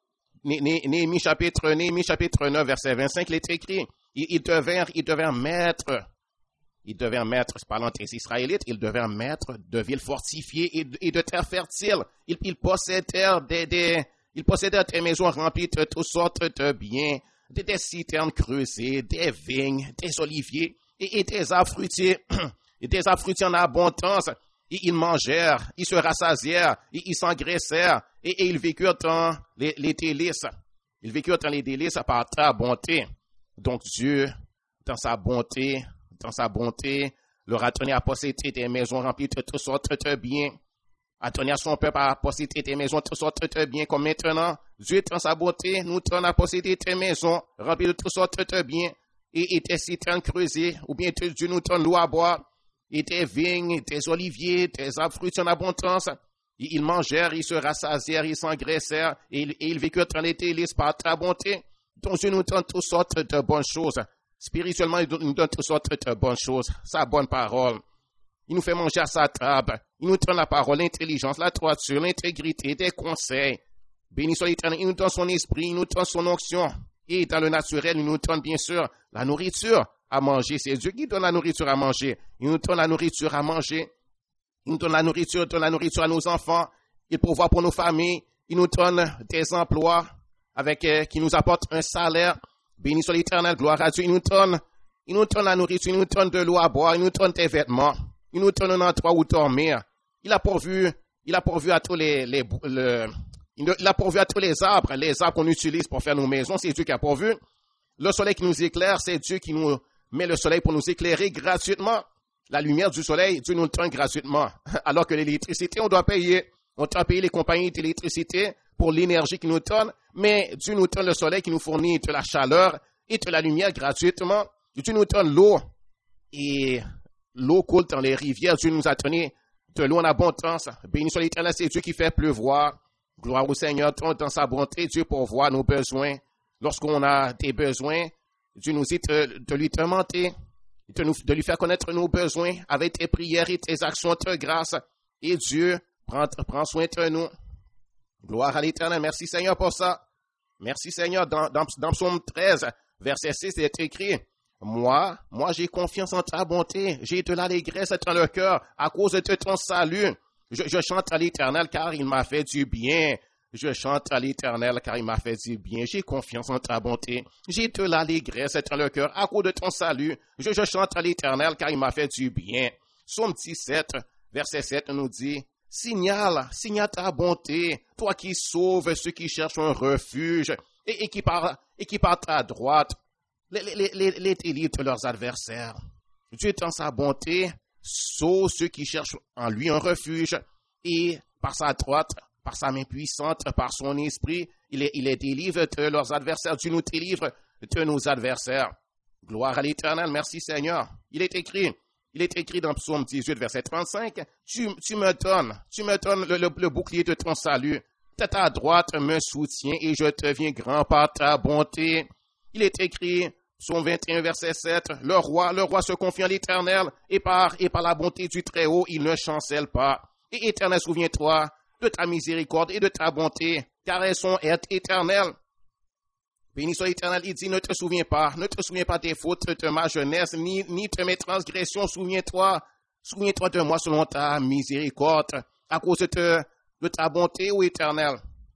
Néhémie chapitre, Néhémie chapitre neuf, verset vingt-cinq, il est écrit, ils, ils devinrent, ils devinrent maîtres, ils devinrent maîtres, parlant des Israélites, ils devinrent maîtres de villes fortifiées et de, et de terres fertiles. Ils, ils possédèrent des, des, ils possédèrent des maisons remplies de toutes sortes de biens, des, des citernes creusées, des vignes, des oliviers et, et des arbres fruitiers, et des arbres fruitiers en abondance. Ils mangèrent, ils se rassasièrent, ils s'engraissèrent et, et ils vécurent dans les, les délices. Ils vécurent dans les délices par ta bonté. Donc Dieu, dans sa bonté, dans sa bonté, leur a donné à posséder des maisons remplies de toutes sortes de biens. A donné à son peuple à posséder des maisons de toutes sortes de biens. Comme maintenant, Dieu, dans sa bonté, nous donne à posséder des maisons remplies de toutes sortes de biens et, et des citernes creusées. Ou bien Dieu nous donne l'eau à boire. Et des vignes, des oliviers, des arbres fruitiers en abondance. Ils mangèrent, ils se rassasièrent, ils s'engraissèrent, et ils, et ils vécurent dans les délices par ta bonté. Donc Dieu nous donne toutes sortes de bonnes choses. Spirituellement, il nous donne toutes sortes de bonnes choses. Sa bonne parole. Il nous fait manger à sa table. Il nous donne la parole, l'intelligence, la droiture, l'intégrité, des conseils. Béni soit l'Éternel. Il nous donne son esprit, il nous donne son onction. Et dans le naturel, il nous donne bien sûr la nourriture à manger. C'est Dieu qui donne la nourriture à manger. Il nous donne la nourriture à manger. Il nous donne la nourriture, donne la nourriture à nos enfants. Il pourvoit pour nos familles. Il nous donne des emplois avec, euh, qui nous apportent un salaire. Béni soit l'Éternel, gloire à Dieu. Il nous donne, il nous donne la nourriture, il nous donne de l'eau à boire, il nous donne des vêtements. Il nous donne un endroit où dormir. Il a pourvu, il a pourvu à tous les, les, le, il a pourvu à tous les arbres, les arbres qu'on utilise pour faire nos maisons. C'est Dieu qui a pourvu. Le soleil qui nous éclaire, c'est Dieu qui nous met le soleil pour nous éclairer gratuitement. La lumière du soleil, Dieu nous le donne gratuitement. Alors que l'électricité, on doit payer. On doit payer les compagnies d'électricité pour l'énergie qu'ils nous donnent. Mais Dieu nous donne le soleil qui nous fournit de la chaleur et de la lumière gratuitement. Dieu nous donne l'eau. Et l'eau coule dans les rivières. Dieu nous a donné de l'eau en abondance. Béni soit l'Éternel, c'est Dieu qui fait pleuvoir. Gloire au Seigneur, dans sa bonté, Dieu pourvoit nos besoins. Lorsqu'on a des besoins, Dieu nous dit de, de lui demander, de, nous, de lui faire connaître nos besoins avec tes prières et tes actions de grâce. Et Dieu prend, prend soin de nous. Gloire à l'Éternel. Merci Seigneur pour ça. Merci Seigneur. Dans, dans, dans Psaume treize, verset six, il est écrit, Moi, moi j'ai confiance en ta bonté. J'ai de l'allégresse dans le cœur à cause de ton salut. Je, je chante à l'Éternel car il m'a fait du bien. Je chante à l'Éternel car il m'a fait du bien. J'ai confiance en ta bonté. J'ai de l'allégresse dans le cœur à cause de ton salut. Je, je chante à l'Éternel car il m'a fait du bien. Psaume dix-sept, verset sept nous dit, Signale, signale ta bonté, toi qui sauves ceux qui cherchent un refuge et, et, qui, par, et qui par ta droite les, les, les, les délivre de leurs adversaires. Dieu dans sa bonté sauve ceux qui cherchent en lui un refuge et par sa droite, par sa main puissante, par son esprit, il les, il les délivre de leurs adversaires. Dieu nous délivre de nos adversaires. Gloire à l'Éternel, merci Seigneur. Il est écrit, il est écrit dans Psaume dix-huit, verset trente-cinq, tu, tu me donnes, tu me donnes le, le, le bouclier de ton salut. De ta droite me soutient et je deviens grand par ta bonté. Il est écrit, Psaume vingt et un, verset sept, le roi, le roi se confie en l'Éternel et par, et par la bonté du Très-Haut, il ne chancelle pas. Et Éternel, souviens-toi de ta miséricorde et de ta bonté, car elles sont éternelles. Béni soit l'Éternel, il dit, ne te souviens pas, ne te souviens pas des fautes de ma jeunesse, ni, ni de mes transgressions, souviens-toi, souviens-toi de moi selon ta miséricorde, à cause de, de ta bonté, ô Éternel.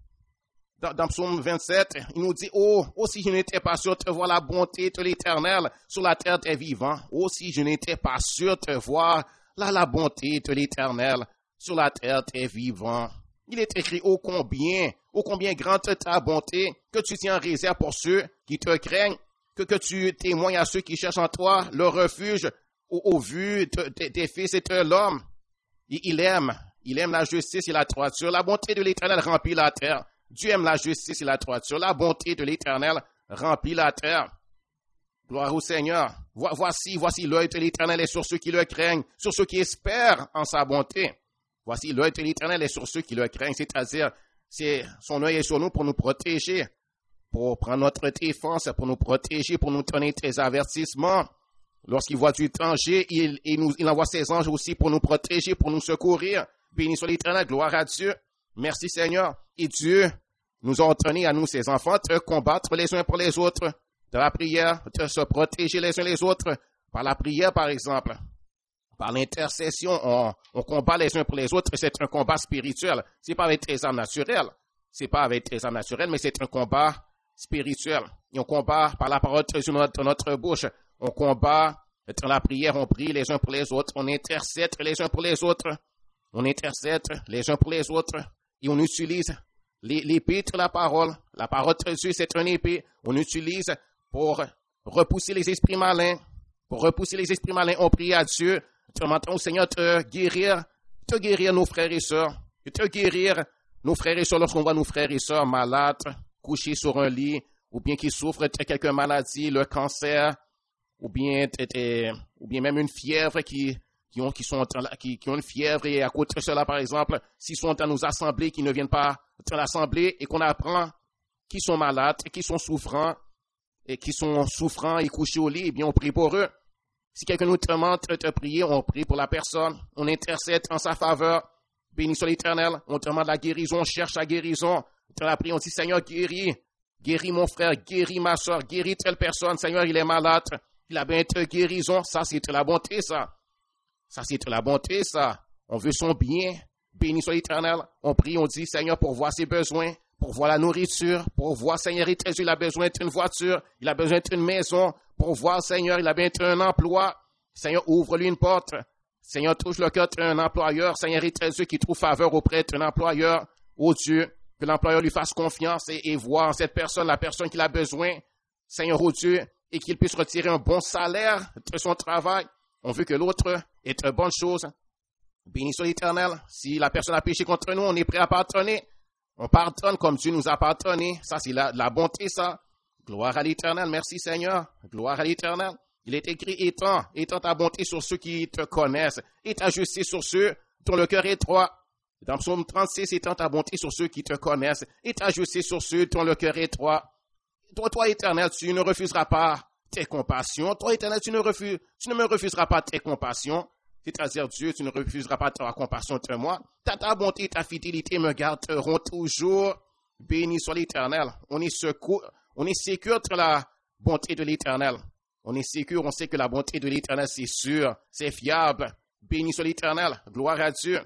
Dans, dans Psaume vingt-sept, il nous dit, oh, oh, si je n'étais pas sûr de voir la bonté de l'Éternel sur la terre des vivants, oh, si je n'étais pas sûr de voir la, la bonté de l'Éternel sur la terre des vivants. Il est écrit, ô combien, ô combien grande ta bonté, que tu tiens en réserve pour ceux qui te craignent, que, que tu témoignes à ceux qui cherchent en toi le refuge au, au vu de, de, des fils et de l'homme. Il, il aime, il aime la justice et la droiture. La bonté de l'Éternel remplit la terre. Dieu aime la justice et la droiture. La bonté de l'Éternel remplit la terre. Gloire au Seigneur. Voici, voici l'œil de l'Éternel est sur ceux qui le craignent, sur ceux qui espèrent en sa bonté. Voici l'œil de l'Éternel est sur ceux qui le craignent, c'est-à-dire, c'est, son œil est sur nous pour nous protéger, pour prendre notre défense, pour nous protéger, pour nous donner des avertissements. Lorsqu'il voit du danger, il, il, nous, il envoie ses anges aussi pour nous protéger, pour nous secourir. Béni soit l'Éternel, gloire à Dieu. Merci Seigneur. Et Dieu nous a ordonné à nous, ses enfants, de combattre les uns pour les autres, de la prière, de se protéger les uns les autres, par la prière par exemple. Par l'intercession, on, on combat les uns pour les autres. C'est un combat spirituel. C'est pas avec des armes naturelles. C'est pas avec des armes naturelles, mais c'est un combat spirituel. Et on combat par la parole de notre, notre bouche. On combat dans la prière, on prie les uns pour les autres. On intercède les uns pour les autres. On intercède les uns pour les autres. Et on utilise l'épée de la parole. La parole de Dieu, c'est une épée. On utilise pour repousser les esprits malins. Pour repousser les esprits malins, on prie à Dieu. Demandons au Seigneur de guérir, de guérir nos frères et sœurs, de guérir nos frères et sœurs lorsqu'on voit nos frères et sœurs malades, couchés sur un lit, ou bien qui souffrent de quelques maladies, le cancer, ou bien, de, de, ou bien même une fièvre qui, qui, ont, qui, sont, qui, qui ont une fièvre et à cause de cela, par exemple, s'ils sont dans nos assemblées, qui ne viennent pas dans l'assemblée et qu'on apprend qu'ils sont malades, qu'ils sont souffrants, et qui sont souffrants et couchés au lit, eh bien on prie pour eux. Si quelqu'un nous demande de prier, on prie pour la personne, on intercède en sa faveur. Béni soit l'Éternel, on demande la guérison, on cherche la guérison. Dans la prière, on dit, Seigneur, guéris, guéris mon frère, guéris ma soeur, guéris telle personne. Seigneur, il est malade, il a besoin de guérison. Ça, c'est de la bonté, ça. Ça, c'est de la bonté, ça. On veut son bien. Béni soit l'Éternel. On prie, on dit, Seigneur, pour voir ses besoins, pour voir la nourriture, pour voir, Seigneur, il a besoin d'une voiture, il a besoin d'une maison. Pour voir, Seigneur, il a bien un emploi. Seigneur, ouvre-lui une porte. Seigneur, touche le cœur d'un employeur. Seigneur, il est Dieu qui trouve faveur auprès d'un employeur. Oh Dieu, que l'employeur lui fasse confiance et, et voir en cette personne, la personne qu'il a besoin. Seigneur, oh Dieu, et qu'il puisse retirer un bon salaire de son travail. On veut que l'autre ait de bonnes choses. Béni soit l'Éternel. Si la personne a péché contre nous, on est prêt à pardonner. On pardonne comme Dieu nous a pardonné. Ça, c'est la, la bonté, ça. Gloire à l'Éternel, merci Seigneur. Gloire à l'Éternel. Il est écrit, étends, étends ta bonté sur ceux qui te connaissent, et ta justice sur ceux dont le cœur est droit. Dans Psaume trente-six, étends ta bonté sur ceux qui te connaissent, et ta justice sur ceux dont le cœur est droit. Toi, toi, Éternel, tu ne refuseras pas tes compassions. Toi, Éternel, tu ne, refuses, tu ne me refuseras pas tes compassions. C'est-à-dire, Dieu, tu ne refuseras pas ta compassion de moi. Ta, ta bonté et ta fidélité me garderont toujours. Béni soit l'Éternel. On est secours. On est sécure de la bonté de l'Éternel. On est sécure, on sait que la bonté de l'Éternel, c'est sûr, c'est fiable. Béni soit l'Éternel, gloire à Dieu.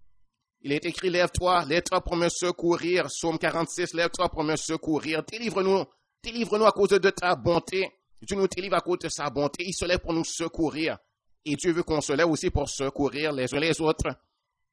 Il est écrit, lève-toi, lève-toi pour me secourir. Psaume quarante-six, lève-toi pour me secourir. Délivre-nous, délivre-nous à cause de ta bonté. Dieu nous délivre à cause de sa bonté. Il se lève pour nous secourir. Et Dieu veut qu'on se lève aussi pour secourir les uns les autres.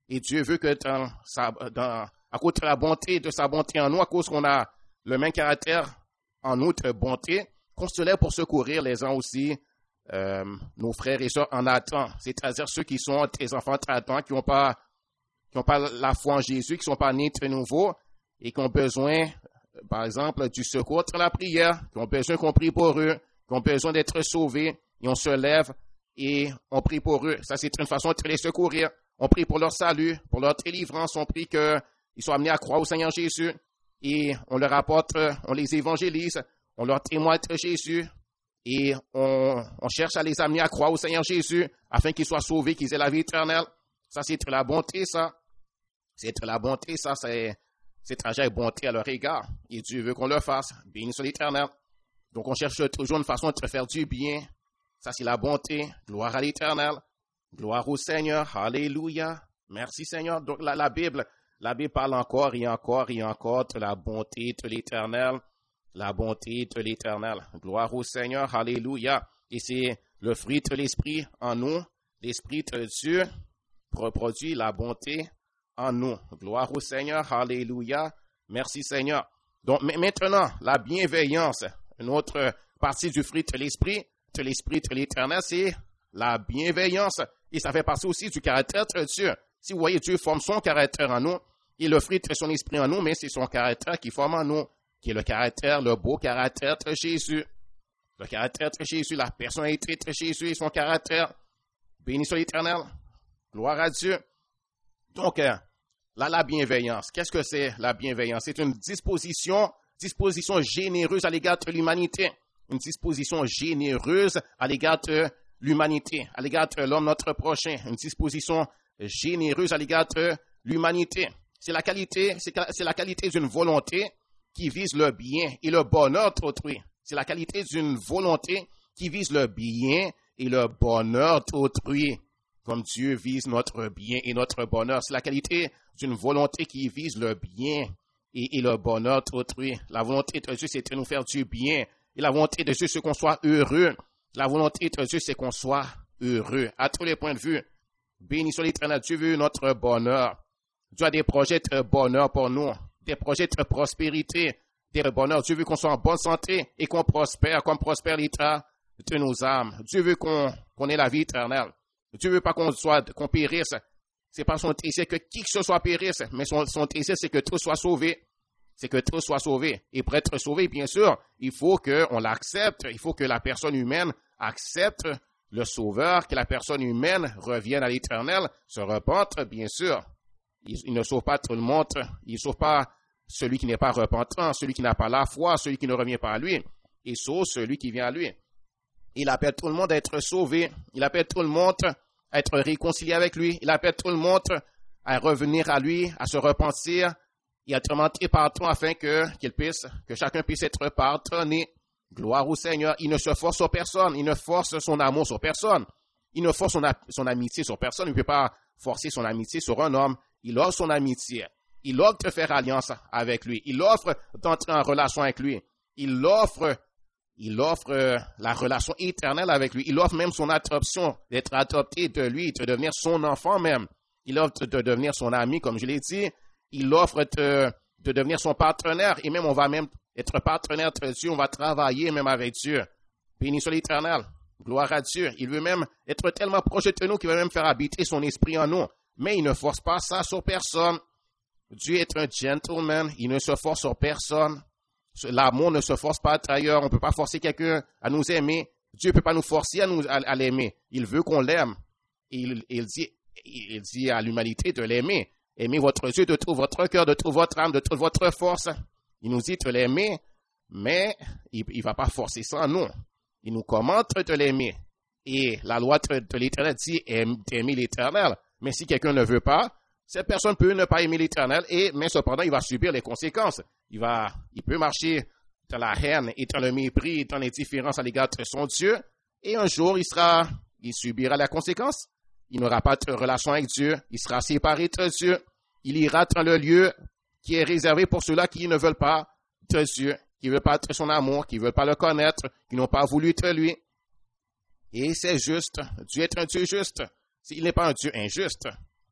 Et Dieu veut que dans sa, dans, à cause de la bonté, de sa bonté en nous, à cause qu'on a le même caractère en nous de bonté, qu'on se lève pour secourir les uns aussi, euh, nos frères et sœurs en attente. C'est-à-dire ceux qui sont des enfants traitants, qui n'ont pas, qui n'ont pas la foi en Jésus, qui ne sont pas nés de nouveau et qui ont besoin, par exemple, du secours de la prière, qui ont besoin qu'on prie pour eux, qui ont besoin d'être sauvés, et on se lève et on prie pour eux. Ça, c'est une façon de les secourir. On prie pour leur salut, pour leur délivrance. On prie qu'ils soient amenés à croire au Seigneur Jésus. Et on leur apporte, on les évangélise, on leur témoigne de Jésus. Et on, on cherche à les amener à croire au Seigneur Jésus afin qu'ils soient sauvés, qu'ils aient la vie éternelle. Ça, c'est de la bonté, ça. C'est de la bonté, ça. C'est, c'est trajet de bonté à leur égard. Et Dieu veut qu'on le fasse. Béni soit l'Éternel. Donc, on cherche toujours une façon de faire du bien. Ça, c'est la bonté. Gloire à l'Éternel. Gloire au Seigneur. Alléluia. Merci, Seigneur. Donc, la, la Bible, la Bible parle encore et encore et encore de la bonté de l'Éternel. La bonté de l'Éternel. Gloire au Seigneur. Alléluia. Et c'est le fruit de l'Esprit en nous. L'Esprit de Dieu produit la bonté en nous. Gloire au Seigneur. Alléluia. Merci, Seigneur. Donc, maintenant, la bienveillance. Une autre partie du fruit de l'Esprit, de l'Esprit de l'Éternel, c'est la bienveillance. Et ça fait partie aussi du caractère de Dieu. Si vous voyez, Dieu forme son caractère en nous, et le fruit de son esprit en nous, mais c'est son caractère qui forme en nous, qui est le caractère, le beau caractère de Jésus. Le caractère de Jésus, la personnalité de Jésus et son caractère. Béni soit l'Éternel. Gloire à Dieu. Donc, là, la bienveillance. Qu'est-ce que c'est la bienveillance? C'est une disposition disposition généreuse à l'égard de l'humanité, une disposition généreuse à l'égard de l'humanité, à l'égard de l'homme notre prochain, une disposition généreuse à l'égard de l'humanité. C'est la qualité, c'est, c'est la qualité d'une volonté qui vise le bien et le bonheur d'autrui. C'est la qualité d'une volonté qui vise le bien et le bonheur d'autrui, comme Dieu vise notre bien et notre bonheur. C'est la qualité d'une volonté qui vise le bien Et, et le bonheur d'autrui. La volonté de Dieu, c'est de nous faire du bien. Et la volonté de Dieu, c'est qu'on soit heureux. La volonté de Dieu, c'est qu'on soit heureux. À tous les points de vue, béni soit l'Éternel. Dieu veut notre bonheur. Dieu a des projets de bonheur pour nous, des projets de prospérité, des bonheurs. Dieu veut qu'on soit en bonne santé et qu'on prospère, comme prospère l'état de nos âmes. Dieu veut qu'on, qu'on ait la vie éternelle. Dieu veut pas qu'on soit, qu'on périsse. C'est pas son désir que qui que ce soit périsse, mais son, son désir, c'est que tout soit sauvé. C'est que tout soit sauvé. Et pour être sauvé, bien sûr, il faut qu'on l'accepte. Il faut que la personne humaine accepte le Sauveur, que la personne humaine revienne à l'Éternel, se repente, bien sûr. Il, il ne sauve pas tout le monde. Il ne sauve pas celui qui n'est pas repentant, celui qui n'a pas la foi, celui qui ne revient pas à lui. Il sauve celui qui vient à lui. Il appelle tout le monde à être sauvé. Il appelle tout le monde à être réconcilié avec lui. Il appelle tout le monde à revenir à lui, à se repentir et à être mentir partout afin que, qu'il puisse, que chacun puisse être pardonné. Gloire au Seigneur. Il ne se force sur personne. Il ne force son amour sur personne. Il ne force son, son amitié sur personne. Il ne peut pas forcer son amitié sur un homme. Il offre son amitié. Il offre de faire alliance avec lui. Il offre d'entrer en relation avec lui. Il offre Il offre la relation éternelle avec lui. Il offre même son adoption, d'être adopté de lui, de devenir son enfant même. Il offre de devenir son ami, comme je l'ai dit. Il offre de, de devenir son partenaire. Et même, on va même être partenaire de Dieu. On va travailler même avec Dieu. Béni soit l'Éternel. Gloire à Dieu. Il veut même être tellement proche de nous qu'il veut même faire habiter son esprit en nous. Mais il ne force pas ça sur personne. Dieu est un gentleman. Il ne se force sur personne. L'amour ne se force pas d'ailleurs. On ne peut pas forcer quelqu'un à nous aimer. Dieu ne peut pas nous forcer à, nous, à, à l'aimer. Il veut qu'on l'aime. Il, il, dit, il dit à l'humanité de l'aimer. Aimez votre Dieu de tout votre cœur, de toute votre âme, de toute votre force. Il nous dit de l'aimer, mais il ne va pas forcer ça en nous. Il nous commande de l'aimer. Et la loi de, de l'Éternel dit d'aimer l'Éternel. Mais si quelqu'un ne veut pas, cette personne peut ne pas aimer l'Éternel, et, mais cependant, il va subir les conséquences. Il va, il peut marcher dans la haine et dans le mépris, dans l'indifférence à l'égard de son Dieu, et un jour, il sera, il subira la conséquence. Il n'aura pas de relation avec Dieu. Il sera séparé de Dieu. Il ira dans le lieu qui est réservé pour ceux-là qui ne veulent pas de Dieu, qui ne veulent pas de son amour, qui ne veulent pas le connaître, qui n'ont pas voulu de lui. Et c'est juste. Dieu est un Dieu juste. Il n'est pas un Dieu injuste.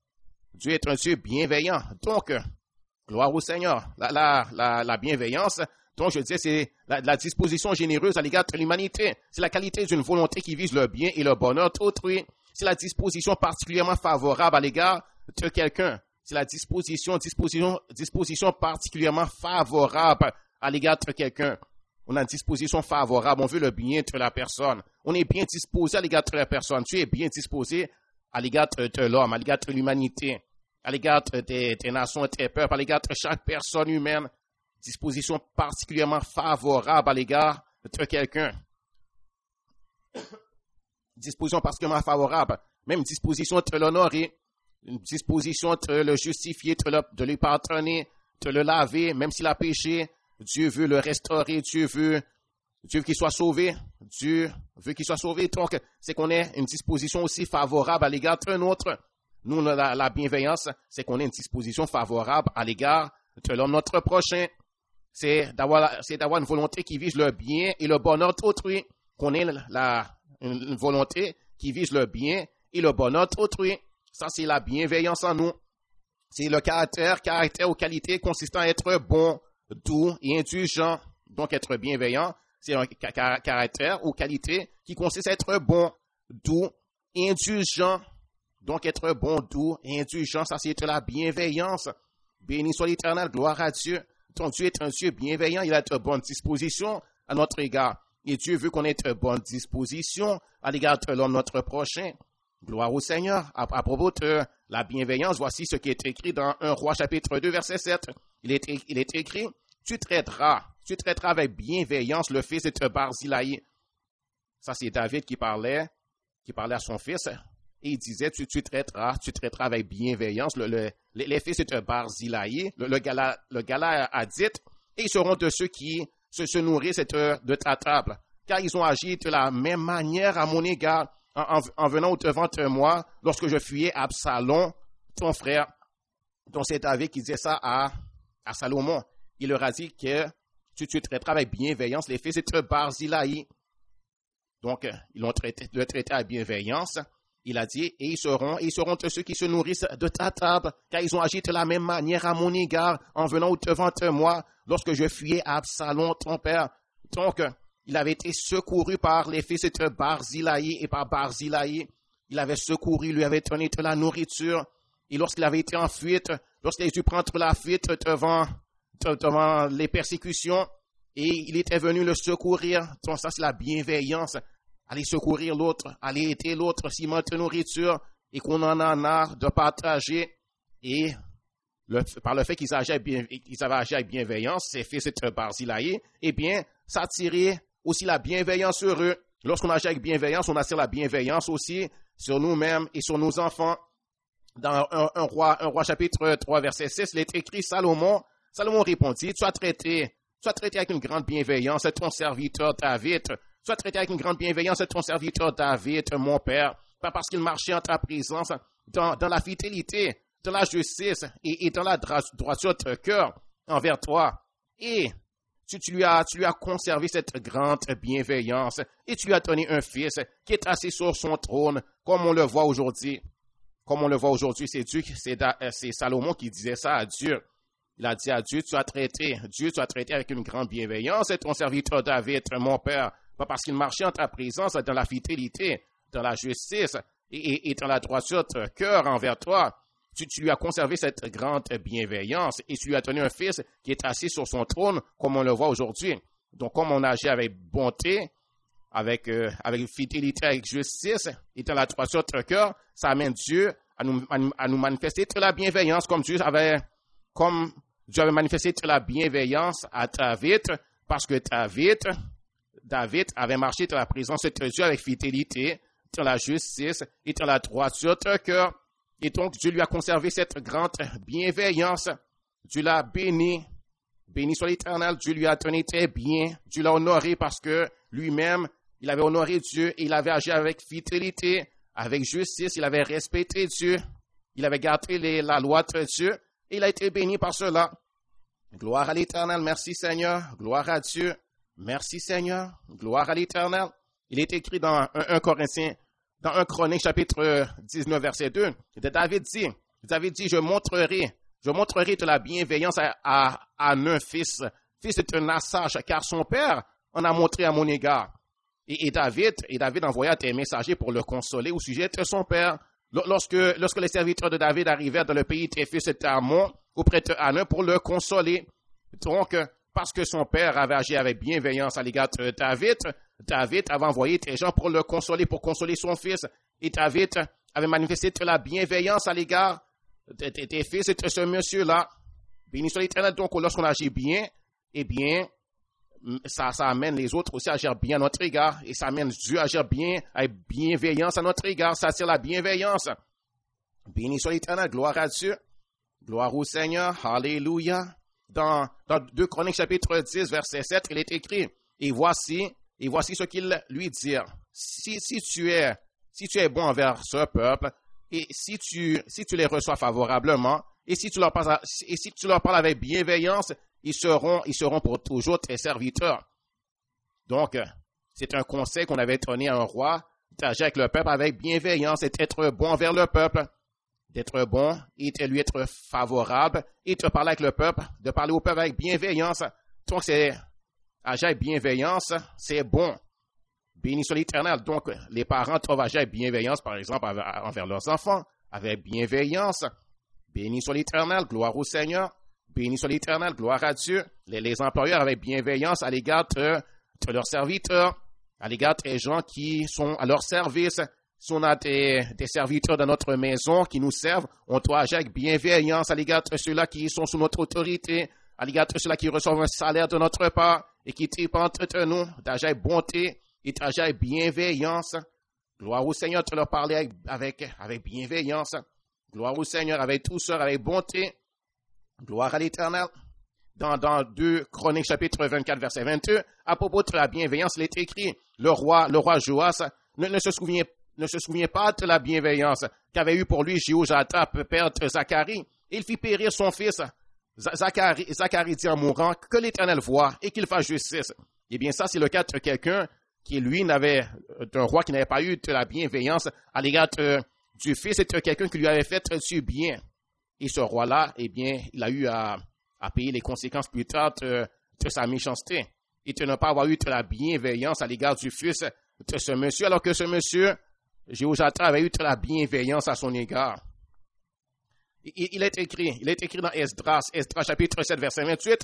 Dieu est un Dieu bienveillant. Donc, gloire au Seigneur. La, la, la, la bienveillance, donc je disais, c'est la, la disposition généreuse à l'égard de l'humanité. C'est la qualité d'une volonté qui vise le bien et le bonheur d'autrui. C'est la disposition particulièrement favorable à l'égard de quelqu'un. C'est la disposition, disposition, disposition particulièrement favorable à l'égard de quelqu'un. On a une disposition favorable, on veut le bien de la personne. On est bien disposé à l'égard de la personne. Tu es bien disposé à l'égard de l'homme, à l'égard de l'humanité, à l'égard des, des nations et des peuples, à l'égard de chaque personne humaine. Disposition particulièrement favorable à l'égard de quelqu'un. Disposition particulièrement favorable. Même disposition de l'honorer. Une disposition de le justifier, de, le, de lui pardonner, de le laver, même s'il a péché. Dieu veut le restaurer, Dieu veut, Dieu veut qu'il soit sauvé, Dieu veut qu'il soit sauvé. Donc, c'est qu'on ait une disposition aussi favorable à l'égard d'un autre. Nous, la, la bienveillance, c'est qu'on ait une disposition favorable à l'égard de l'homme, notre prochain. C'est d'avoir, c'est d'avoir une volonté qui vise le bien et le bonheur d'autrui. Qu'on ait la, une, une volonté qui vise le bien et le bonheur d'autrui. Ça, c'est la bienveillance en nous. C'est le caractère, caractère ou qualité consistant à être bon, doux et indulgent. Donc, être bienveillant, c'est un caractère ou qualité qui consiste à être bon, doux et indulgent. Donc, être bon, doux et indulgent, ça, c'est la bienveillance. Béni soit l'Éternel, gloire à Dieu. Ton Dieu est un Dieu bienveillant, il a de bonnes dispositions à notre égard. Et Dieu veut qu'on ait de bonnes dispositions à l'égard de l'homme, notre prochain. Gloire au Seigneur. À, à propos de la bienveillance, voici ce qui est écrit dans un Roi chapitre deux, verset sept. Il est, il est écrit, tu traiteras, tu traiteras avec bienveillance le fils de Barzillai. Ça, c'est David qui parlait, qui parlait à son fils. Et il disait, tu, tu traiteras, tu traiteras avec bienveillance le, le, les, les fils de Barzillai, le, le gala, le gala a dit, et ils seront de ceux qui se, se nourrissent de, de ta table. Car ils ont agi de la même manière à mon égard. En, en, en venant au-devant de moi, lorsque je fuyais Absalom, ton frère, donc c'est David qui disait ça à, à Salomon. Il leur a dit que tu, tu traiteras avec bienveillance les fils de Barzillai. Donc, ils l'ont traité, le traité à bienveillance. Il a dit, et ils seront, et ils seront de ceux qui se nourrissent de ta table, car ils ont agi de la même manière à mon égard, en venant au-devant de moi, lorsque je fuyais Absalom, ton père. Donc, il avait été secouru par les fils de Barzillai et par Barzillai. Il avait secouru, lui avait donné de la nourriture. Et lorsqu'il avait été en fuite, lorsqu'il a dû prendre la fuite devant, devant les persécutions, et il était venu le secourir. Donc ça, c'est la bienveillance. Aller secourir l'autre, aller aider l'autre s'il manque de nourriture et qu'on en a de partager. Et le, par le fait qu'ils avaient agi avec bienveillance, ces fils de Barzillai, eh bien, ça attirait aussi la bienveillance sur eux. Lorsqu'on agit avec bienveillance, on attire la bienveillance aussi sur nous-mêmes et sur nos enfants. Dans un, un, roi, un roi chapitre trois, verset six, il est écrit, Salomon, Salomon répondit, tu as traité, tu as traité avec une grande bienveillance ton serviteur David. Tu as traité avec une grande bienveillance ton serviteur David, mon père, pas parce qu'il marchait en ta présence, dans, dans la fidélité, dans la justice et, et dans la droiture de cœur envers toi. Et Tu, tu, lui as, tu lui as conservé cette grande bienveillance et tu lui as donné un fils qui est assis sur son trône, comme on le voit aujourd'hui. Comme on le voit aujourd'hui, c'est Dieu, c'est, c'est Salomon qui disait ça à Dieu. Il a dit à Dieu, tu as traité, Dieu, tu as traité avec une grande bienveillance et ton serviteur David, mon père, pas parce qu'il marchait en ta présence dans la fidélité, dans la justice et, et, et dans la droiture de cœur envers toi. Tu, tu lui as conservé cette grande bienveillance et tu lui as donné un fils qui est assis sur son trône, comme on le voit aujourd'hui. Donc, comme on agit avec bonté, avec, euh, avec fidélité, avec justice et dans la droiture de cœur, ça amène Dieu à nous, à nous, à nous manifester de la bienveillance, comme Dieu avait, comme Dieu avait manifesté de la bienveillance à David, parce que David, David avait marché dans la présence de Dieu avec fidélité, dans la justice et dans la droiture de cœur. Et donc, Dieu lui a conservé cette grande bienveillance. Dieu l'a béni. Béni soit l'Éternel. Dieu lui a donné très bien. Dieu l'a honoré parce que lui-même, il avait honoré Dieu et il avait agi avec fidélité, avec justice. Il avait respecté Dieu. Il avait gardé les, la loi de Dieu et il a été béni par cela. Gloire à l'Éternel. Merci Seigneur. Gloire à Dieu. Merci Seigneur. Gloire à l'Éternel. Il est écrit dans un Corinthiens, dans un Chronique chapitre dix-neuf, verset deux, de David dit, David dit, je montrerai, je montrerai de la bienveillance à, à, à un fils, fils de Nassage, car son père en a montré à mon égard. Et, et David, et David envoya des messagers pour le consoler au sujet de son père. Lorsque, lorsque les serviteurs de David arrivèrent dans le pays des fils de Ammon, auprès de Hanun pour le consoler. Donc, parce que son père avait agi avec bienveillance à l'égard de David, David avait envoyé des gens pour le consoler, pour consoler son fils. Et David avait manifesté de la bienveillance à l'égard des, des, des fils de ce monsieur-là. Béni soit l'Éternel. Donc, lorsqu'on agit bien, eh bien, ça, ça amène les autres aussi à agir bien à notre égard. Et ça amène Dieu à agir bien, avec bienveillance à notre égard. Ça attire la bienveillance. Béni soit l'Éternel. Gloire à Dieu. Gloire au Seigneur. Alléluia. Dans, dans deux Chroniques chapitre dix, verset sept, il est écrit, et voici, et voici ce qu'il lui dit. Si, si tu es, si tu es bon envers ce peuple, et si tu, si tu les reçois favorablement, et si tu leur parles, et si tu leur parles avec bienveillance, ils seront, ils seront pour toujours tes serviteurs. Donc, c'est un conseil qu'on avait donné à un roi, d'agir avec le peuple avec bienveillance et d'être bon envers le peuple. D'être bon et de lui être favorable et de parler avec le peuple, de parler au peuple avec bienveillance. Donc, c'est agir avec bienveillance, c'est bon. Béni soit l'Éternel. Donc, les parents doivent agir avec bienveillance, par exemple, envers leurs enfants, avec bienveillance. Béni soit l'Éternel, gloire au Seigneur. Béni soit l'Éternel, gloire à Dieu. Les, les employeurs avec bienveillance à l'égard de, de leurs serviteurs, à l'égard des gens qui sont à leur service. Si on a des, des serviteurs dans notre maison qui nous servent, on doit agir avec bienveillance à l'égard de ceux-là qui sont sous notre autorité, à l'égard de ceux-là qui reçoivent un salaire de notre part et qui dépendent de nous, d'agir avec bonté et d'agir avec bienveillance. Gloire au Seigneur de leur parler avec, avec, avec bienveillance. Gloire au Seigneur avec douceur, avec bonté. Gloire à l'Éternel. Dans, dans deux Chroniques chapitre vingt-quatre, verset vingt-deux, à propos de la bienveillance, il est écrit, le roi, le roi Joas ne, ne se souvient pas ne se souvient pas de la bienveillance qu'avait eue pour lui Jéhoshaphat, père de Zacharie. Il fit périr son fils. Zacharie, Zacharie dit en mourant que l'Éternel voit et qu'il fasse justice. Eh bien, ça, c'est le cas de quelqu'un qui, lui, n'avait, d'un roi qui n'avait pas eu de la bienveillance à l'égard du fils et de quelqu'un qui lui avait fait du bien. Et ce roi-là, eh bien, il a eu à, à payer les conséquences plus tard de, de sa méchanceté et de ne pas avoir eu de la bienveillance à l'égard du fils de ce monsieur, alors que ce monsieur, Jéhoshaphat avait eu de la bienveillance à son égard. Il, il est écrit, il est écrit dans Esdras, Esdras chapitre sept, verset vingt-huit.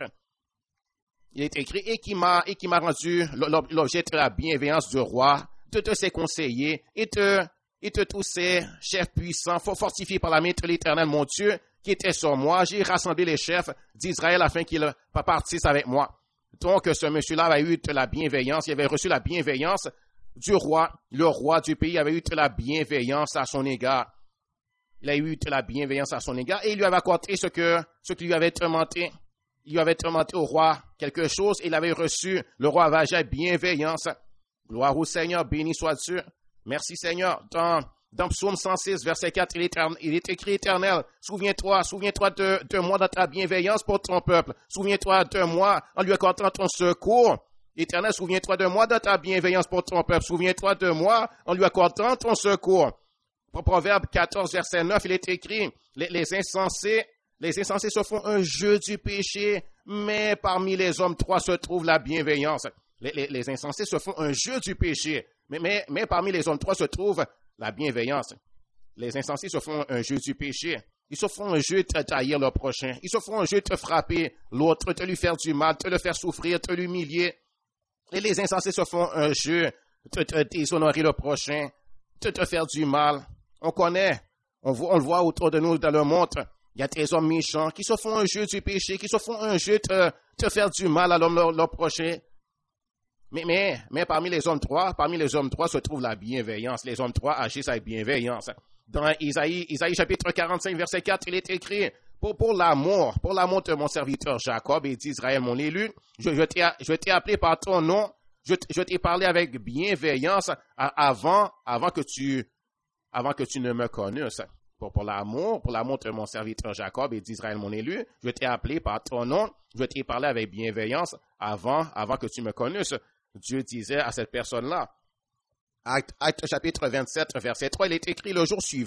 Il est écrit, et qui m'a, et qui m'a rendu l'objet de la bienveillance du roi, de, de ses conseillers, et de, et de tous ses chefs puissants, fortifiés par la main de l'Éternel, mon Dieu, qui était sur moi. J'ai rassemblé les chefs d'Israël afin qu'ils partissent avec moi. Donc, ce monsieur-là avait eu de la bienveillance, il avait reçu la bienveillance du roi. Le roi du pays avait eu de la bienveillance à son égard. Il a eu de la bienveillance à son égard et il lui avait accordé ce que, ce qui lui avait demandé. Il lui avait demandé au roi quelque chose et il avait reçu. Le roi avait agi avec bienveillance. Gloire au Seigneur, béni soit Dieu. Merci Seigneur. Dans, dans Psaume cent six, verset quatre, il est, il est écrit éternel. Souviens-toi, souviens-toi de, de moi dans ta bienveillance pour ton peuple. Souviens-toi de moi en lui accordant ton secours. Éternel, souviens-toi de moi dans ta bienveillance pour ton peuple. Souviens-toi de moi en lui accordant ton secours. Proverbe quatorze, verset neuf, il est écrit, les, les insensés, les insensés se font un jeu du péché, mais parmi les hommes droits se trouve la bienveillance. Les, les, les insensés se font un jeu du péché, mais, mais, mais parmi les hommes droits se trouve la bienveillance. Les insensés se font un jeu du péché. Ils se font un jeu de trahir leur prochain. Ils se font un jeu de frapper l'autre, de lui faire du mal, de le faire souffrir, de l'humilier. Et les insensés se font un jeu de, de déshonorer le prochain, de te faire du mal. On connaît, on, voit, on le voit autour de nous dans le monde. Il y a des hommes méchants qui se font un jeu du péché, qui se font un jeu de te faire du mal à l'homme leur, leur prochain. Mais, mais, mais parmi les hommes droits, parmi les hommes droits se trouve la bienveillance. Les hommes droits agissent avec bienveillance. Dans Isaïe, Isaïe chapitre quarante-cinq, verset quatre, il est écrit, pour, pour l'amour, pour l'amour de mon serviteur Jacob et d'Israël, mon élu, je, je, t'ai, je t'ai appelé par ton nom, je, je t'ai parlé avec bienveillance avant, avant que tu, avant que tu ne me connaisses. Pour, pour l'amour, pour l'amour de mon serviteur Jacob et d'Israël, mon élu, je t'ai appelé par ton nom, je t'ai parlé avec bienveillance avant, avant que tu me connaisses. Dieu disait à cette personne-là. Acte, acte chapitre vingt-sept, verset trois, il est écrit, le jour suivant,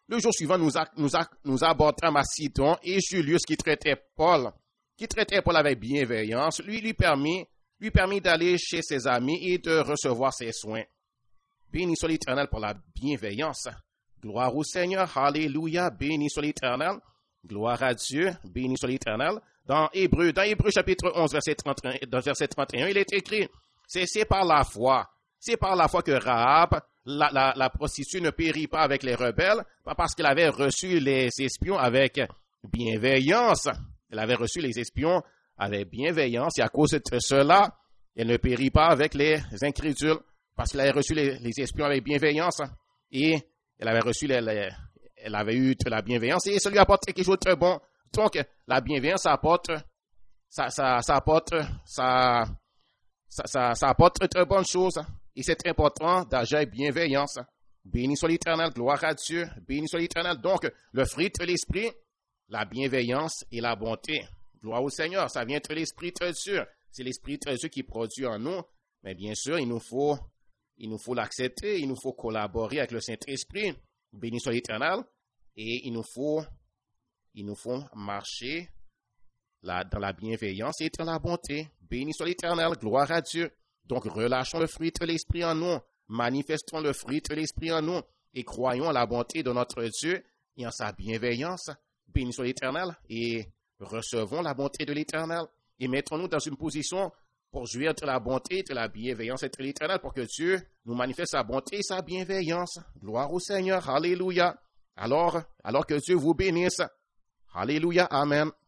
Le jour suivant, nous, a, nous, a, nous abordâmes à Sidon et Julius, qui traitait Paul, qui traitait Paul avec bienveillance, lui, lui permit, lui permit d'aller chez ses amis et de recevoir ses soins. Béni soit l'Éternel pour la bienveillance. Gloire au Seigneur, alléluia, béni soit l'Éternel. Gloire à Dieu, béni soit l'Éternel. Dans Hébreu, dans Hébreu chapitre onze, verset trente et un, dans verset trente et un, il est écrit, c'est, c'est par la foi, c'est par la foi que Rahab, la, la, la prostituée, ne périt pas avec les rebelles, pas parce qu'elle avait reçu les espions avec bienveillance. Elle avait reçu les espions avec bienveillance, et à cause de cela, elle ne périt pas avec les incrédules, parce qu'elle avait reçu les, les espions avec bienveillance, et elle avait reçu les, les elle avait eu de la bienveillance, et ça lui apporte quelque chose de très bon. Donc, la bienveillance, ça apporte, ça, ça, ça apporte, ça, ça, ça, ça apporte de très bonnes choses. Et c'est important d'agir avec bienveillance. Béni soit l'Éternel, gloire à Dieu. Béni soit l'Éternel. Donc, le fruit de l'esprit, la bienveillance et la bonté. Gloire au Seigneur, ça vient de l'esprit de Dieu. C'est l'esprit de Dieu qui produit en nous. Mais bien sûr, il nous faut, il nous faut l'accepter, il nous faut collaborer avec le Saint-Esprit. Béni soit l'Éternel. Et il nous faut, il nous faut marcher là, dans la bienveillance et dans la bonté. Béni soit l'Éternel, gloire à Dieu. Donc, relâchons le fruit de l'esprit en nous, manifestons le fruit de l'esprit en nous et croyons à la bonté de notre Dieu et en sa bienveillance. Béni soit l'Éternel et recevons la bonté de l'Éternel et mettons-nous dans une position pour jouir de la bonté, de la bienveillance de l'Éternel pour que Dieu nous manifeste sa bonté et sa bienveillance. Gloire au Seigneur, alléluia. Alors, alors que Dieu vous bénisse. Alléluia, amen.